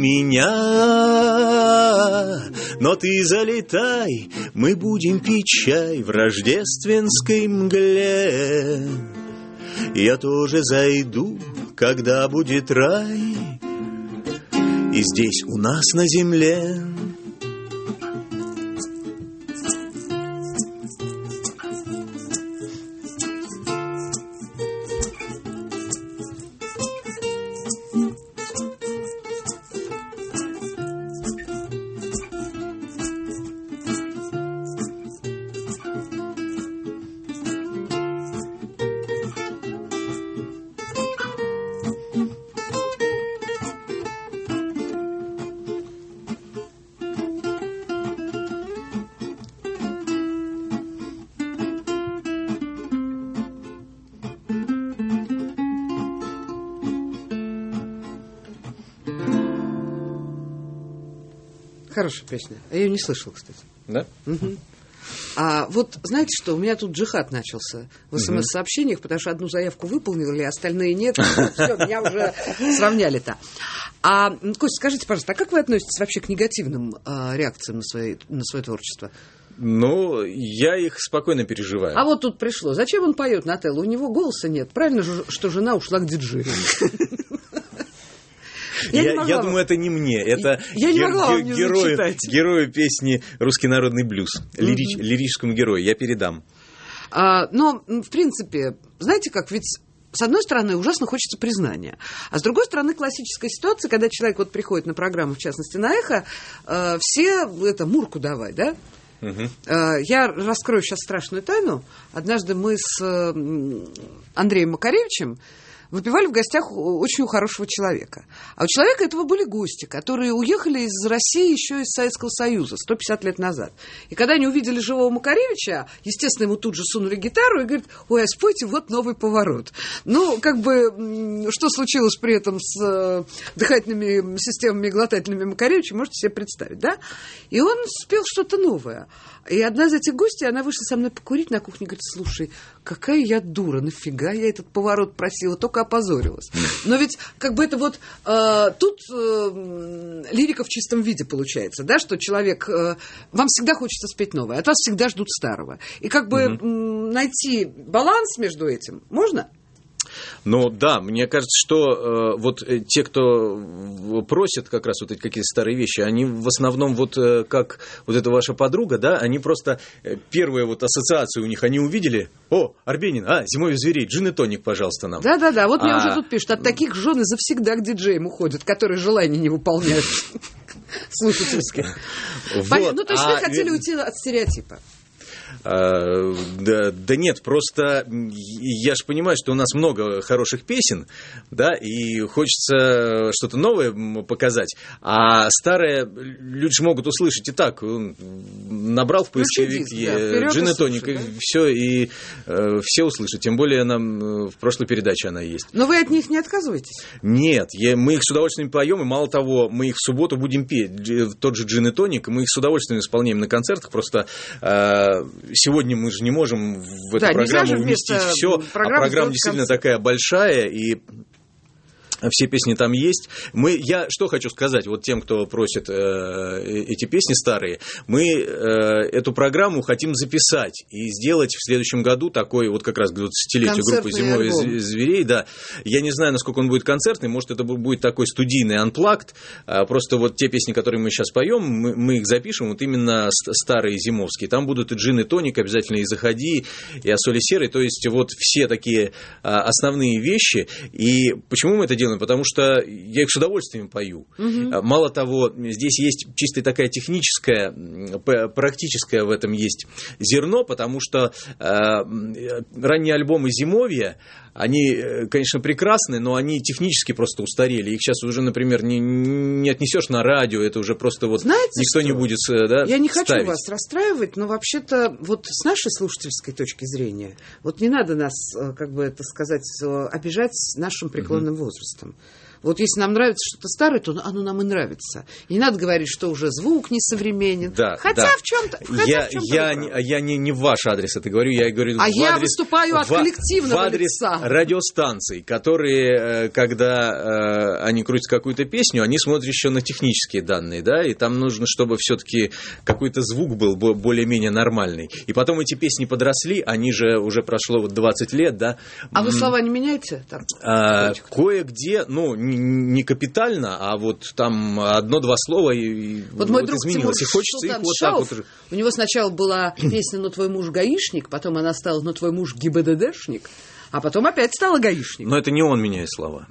меня. Но ты залетай, мы будем пить чай в рождественской мгле. Я тоже зайду, когда будет рай, и здесь у нас на земле. Хорошая песня. Я ее не слышал, кстати. Да? Угу. А вот знаете что, у меня тут джихад начался в СМС-сообщениях, потому что одну заявку выполнили, а остальные нет. Все, меня уже сравняли-то. А, Костя, скажите, пожалуйста, а как вы относитесь вообще к негативным реакциям на свое творчество? Ну, я их спокойно переживаю. А вот тут пришло. Зачем он поет Нателло? У него голоса нет. Правильно же, что жена ушла к диджею. Я думаю, это не мне. Это герою песни «Русский народный блюз», лирическому герою. Я передам. Но, в принципе, знаете как, ведь с одной стороны, ужасно хочется признания. А с другой стороны, классическая ситуация, когда человек вот приходит на программу, в частности, на «Эхо», все это Мурку давай, да? Я раскрою сейчас страшную тайну. Однажды мы с Андреем Макаревичем выпивали в гостях очень у хорошего человека. А у человека этого были гости, которые уехали из России еще из Советского Союза 150 лет назад. И когда они увидели живого Макаревича, естественно, ему тут же сунули гитару и говорят: ой, а спойте, вот новый поворот. Ну, как бы, что случилось при этом с дыхательными системами и глотательными Макаревича, можете себе представить, да? И он спел что-то новое. И одна из этих гостей, она вышла со мной покурить на кухне, говорит: слушай, какая я дура, нафига я этот поворот просила, только опозорилась. Но ведь как бы это вот тут лирика в чистом виде получается, да, что человек, вам всегда хочется спеть новое, от вас всегда ждут старого. И как бы найти баланс между этим можно? Ну да, мне кажется, что вот те, кто просят как раз вот эти какие-то старые вещи, они в основном вот как вот эта ваша подруга, да, они просто первые вот ассоциации у них, они увидели: о, Арбенин, зимовье зверей, джин и тоник, пожалуйста, нам. Да-да-да, вот мне уже тут пишут: от таких жены завсегда к диджеям уходят, которые желания не выполняют слушательских. Ну, то есть вы хотели уйти от стереотипа. Да нет, просто я же понимаю, что у нас много хороших песен, да, и хочется что-то новое показать, а старое люди же могут услышать и так. Набрал в поисковике джин и тоник, и все, и все услышат, тем более нам в прошлой передаче она есть. Но вы от них не отказываетесь? Нет, мы их с удовольствием поем, и мало того, мы их в субботу будем петь, тот же джин и тоник, мы их с удовольствием исполняем на концертах, просто... Сегодня мы же не можем в эту программу вместить все, а программа действительно такая большая, и все песни там есть. Я что хочу сказать вот тем, кто просит эти песни старые. Мы эту программу хотим записать и сделать в следующем году такой вот как раз к 20-летию группы «Зимовье зверей». Да. Я не знаю, насколько он будет концертный, может, это будет такой студийный анплагд. Просто вот те песни, которые мы сейчас поем, мы их запишем, вот именно старые зимовские. Там будут и джин, и тоник, обязательно и «Заходи», и «А соли серой». То есть вот все такие основные вещи. И почему мы это делаем? Потому что я их с удовольствием пою. Мало того, здесь есть чисто такая техническая, практическая в этом есть зерно, потому что ранние альбомы «Зимовья», они, конечно, прекрасны, но они технически просто устарели. Их сейчас уже, например, не отнесешь на радио, это уже просто вот никто не будет ставить. Я не хочу вас расстраивать, но вообще-то вот с нашей слушательской точки зрения, вот не надо нас, как бы это сказать, обижать нашим преклонным возрастом. Вот если нам нравится что-то старое, то оно нам и нравится. И не надо говорить, что уже звук несовременен. Да, хотя в чем-то. Я не в ваш адрес это говорю, я говорю я выступаю от коллективного в адрес лица. Радиостанций, которые, когда они крутят какую-то песню, они смотрят еще на технические данные, да, и там нужно, чтобы все-таки какой-то звук был более-менее нормальный. И потом эти песни подросли, они же уже прошло вот 20 лет, да. А вы слова не меняете? Кое-где, не капитально, а вот там одно-два слова и вот мой друг изменилось. И хочется их вот так вот. У него сначала была песня «Но твой муж гаишник», потом она стала «Но твой муж ГИБДДшник», а потом опять стала гаишник. Но это не он меняет слова.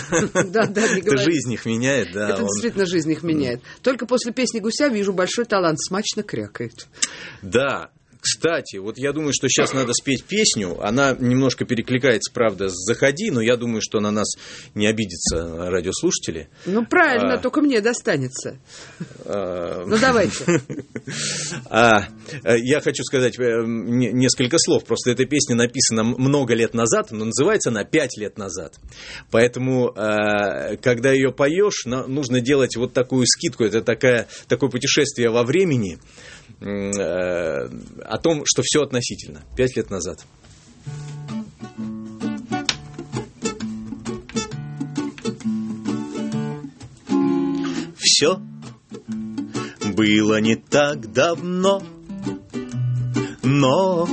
Это жизнь их меняет. Это действительно жизнь их меняет. Только после песни «Гуся» вижу большой талант, смачно крякает. Да. Кстати, вот я думаю, что сейчас надо спеть песню. Она немножко перекликается, правда, с «Заходи», но я думаю, что на нас не обидятся радиослушатели. Ну, правильно, только мне достанется. Ну, давайте. Я хочу сказать несколько слов. Просто эта песня написана много лет назад, но называется она 5 лет назад. Поэтому, когда ее поешь, нужно делать вот такую скидку. Это такое путешествие во времени, о том, что все относительно. 5 лет назад. Все было не так давно, но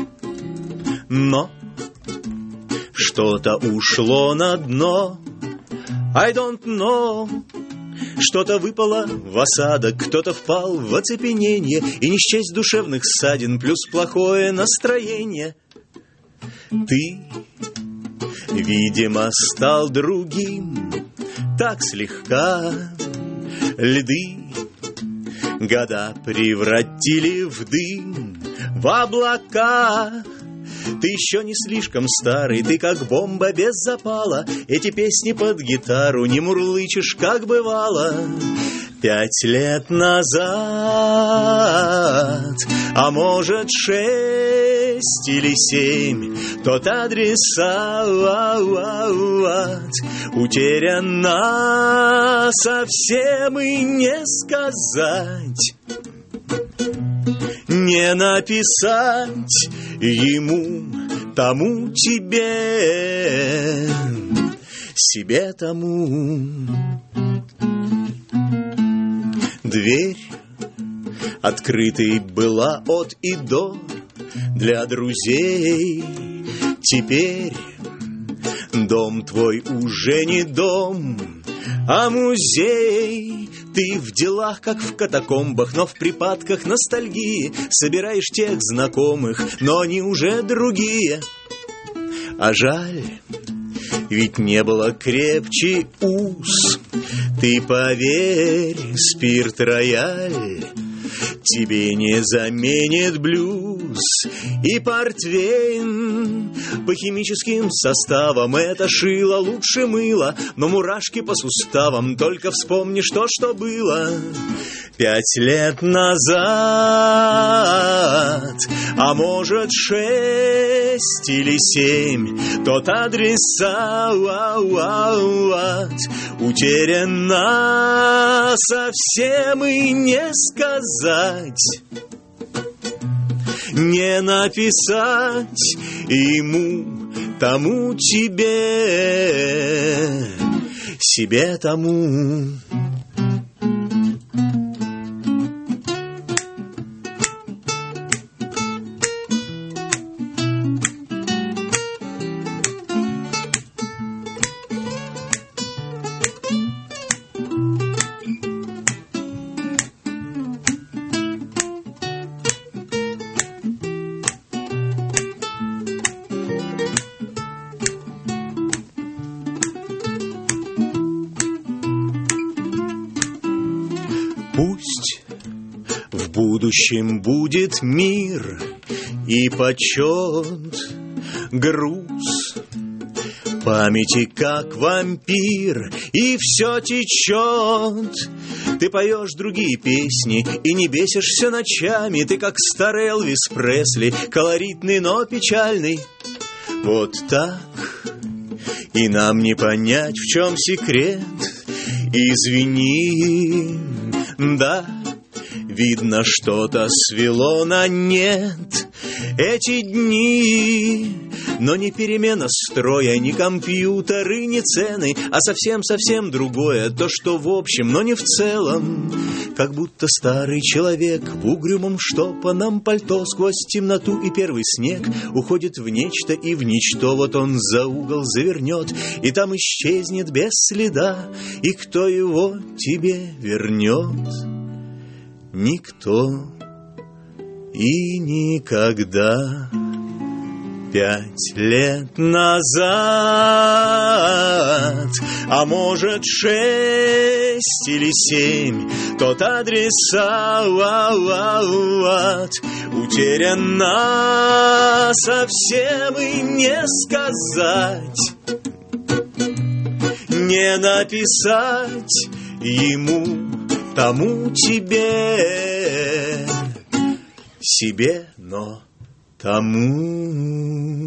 что-то ушло на дно. I don't know. Что-то выпало в осадок, кто-то впал в оцепенение, и не счесть душевных ссадин, плюс плохое настроение. Ты, видимо, стал другим, так слегка. Льды года превратили в дым, в облака. Ты еще не слишком старый, ты как бомба без запала. Эти песни под гитару не мурлычешь, как бывало. 5 лет назад, а может 6 или 7, тот адрес утеряна совсем и не сказать, не написать ему, тому тебе, себе тому. Дверь открытой была от и до для друзей. Теперь дом твой уже не дом, а музей. Ты в делах, как в катакомбах, но в припадках ностальгии собираешь тех знакомых, но они уже другие. А жаль, ведь не было крепче уз. Ты поверь, спирт-рояль тебе не заменит блюз. И портвейн по химическим составам это шило лучше мыла, но мурашки по суставам, только вспомни, что было 5 лет назад, а может 6 или 7, тот адрес утеряна совсем и не сказать, не написать ему, тому тебе, себе тому. Пусть в будущем будет мир и почет, груз памяти, как вампир, и все течет. Ты поешь другие песни и не бесишься ночами. Ты как старый Элвис Пресли, колоритный, но печальный. Вот так и нам не понять, в чем секрет. Извини, да, видно, что-то свело на нет эти дни. Но не перемена строя, ни компьютеры, ни цены, а совсем-совсем другое, то, что в общем, но не в целом. Как будто старый человек в угрюмом штопанном пальто сквозь темноту и первый снег уходит в нечто и в ничто. Вот он за угол завернет, и там исчезнет без следа. И кто его тебе вернет? Никто и никогда. 5 лет назад, а может 6 или 7, тот адрес утеряна совсем и не сказать, не написать ему, тому тебе, себе, но тому.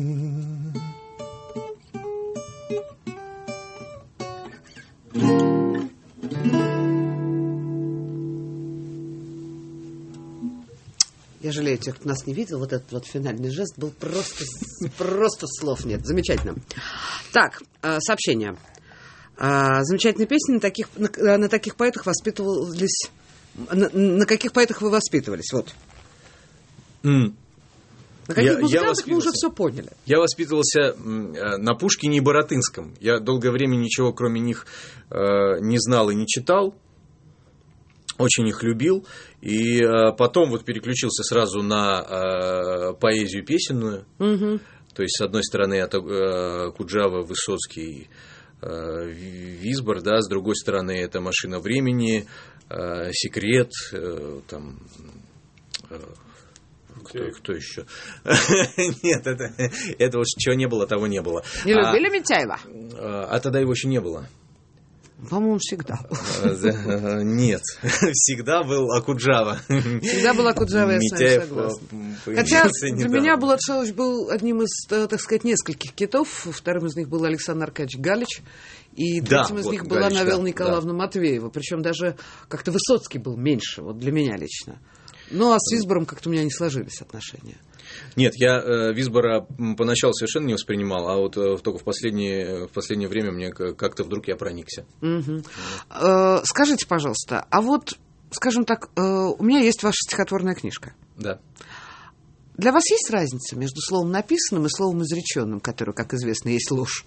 Я жалею тех, кто нас не видел. Вот этот вот финальный жест был просто слов нет. Замечательно. Так, сообщение. Замечательные песни, на таких поэтах воспитывались. На каких поэтах вы воспитывались? Вот. На каких музыкантах мы уже все поняли. Я воспитывался на Пушкине и Баратынском. Я долгое время ничего, кроме них, не знал и не читал. Очень их любил. И потом вот переключился сразу на поэзию песенную. Угу. То есть, с одной стороны, это Куджава, Высоцкий, Висбор, да, с другой стороны, это «Машина времени», «Секрет», там... Кто еще? Нет, это уж чего не было, того не было. Не любили Митяева? А тогда его еще не было. По-моему, всегда. Нет, всегда был Окуджава. Всегда был Окуджава, я с вами согласна. Хотя для меня Булат Шалович был одним из, так сказать, нескольких китов. Вторым из них был Александр Аркадьевич Галич. И третьим из них была Навела Николаевна Матвеева. Причем даже как-то Высоцкий был меньше, вот для меня лично. Ну, а с Висбором как-то у меня не сложились отношения. Нет, я Висбора поначалу совершенно не воспринимал, а вот только в последнее время мне как-то вдруг я проникся. Угу. Скажите, пожалуйста, а вот, скажем так, у меня есть ваша стихотворная книжка. Да. Для вас есть разница между словом написанным и словом изреченным, которое, как известно, есть ложь?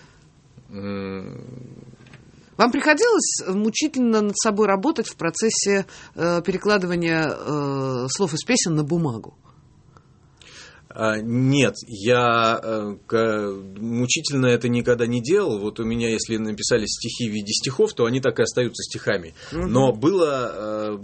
Вам приходилось мучительно над собой работать в процессе перекладывания слов из песен на бумагу? Нет, я мучительно это никогда не делал. Вот у меня, если написали стихи в виде стихов, то они так и остаются стихами. Угу. Но было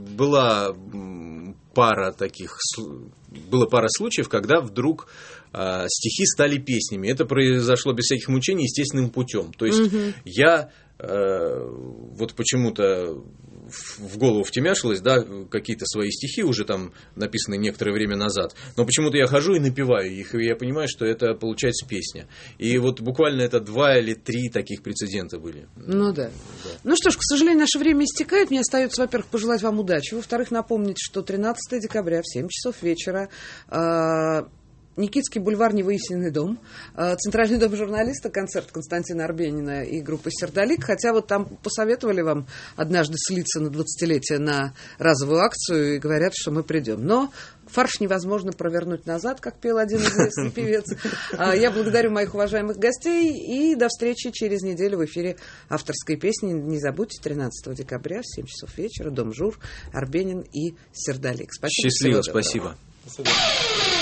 пара случаев, когда вдруг стихи стали песнями. Это произошло без всяких мучений, естественным путем. То есть я вот почему-то в голову втемяшилось, да, какие-то свои стихи, уже там написанные некоторое время назад, но почему-то я хожу и напеваю их, и я понимаю, что это получается песня. И вот буквально это 2 или 3 таких прецедента были. Ну да. Ну что ж, к сожалению, наше время истекает. Мне остается, во-первых, пожелать вам удачи, во-вторых, напомнить, что 13 декабря в 7 часов вечера Никитский бульвар, Невыясненный дом, Центральный дом журналиста, концерт Константина Арбенина и группы «Сердолик». Хотя вот там посоветовали вам однажды слиться на 20-летие на разовую акцию и говорят, что мы придем. Но фарш невозможно провернуть назад, как пел один известный певец. Я благодарю моих уважаемых гостей и до встречи через неделю в эфире авторской песни. Не забудьте, 13 декабря в 7 часов вечера, Дом Жур, Арбенин и Сердолик. Спасибо. Счастливо, спасибо. До свидания.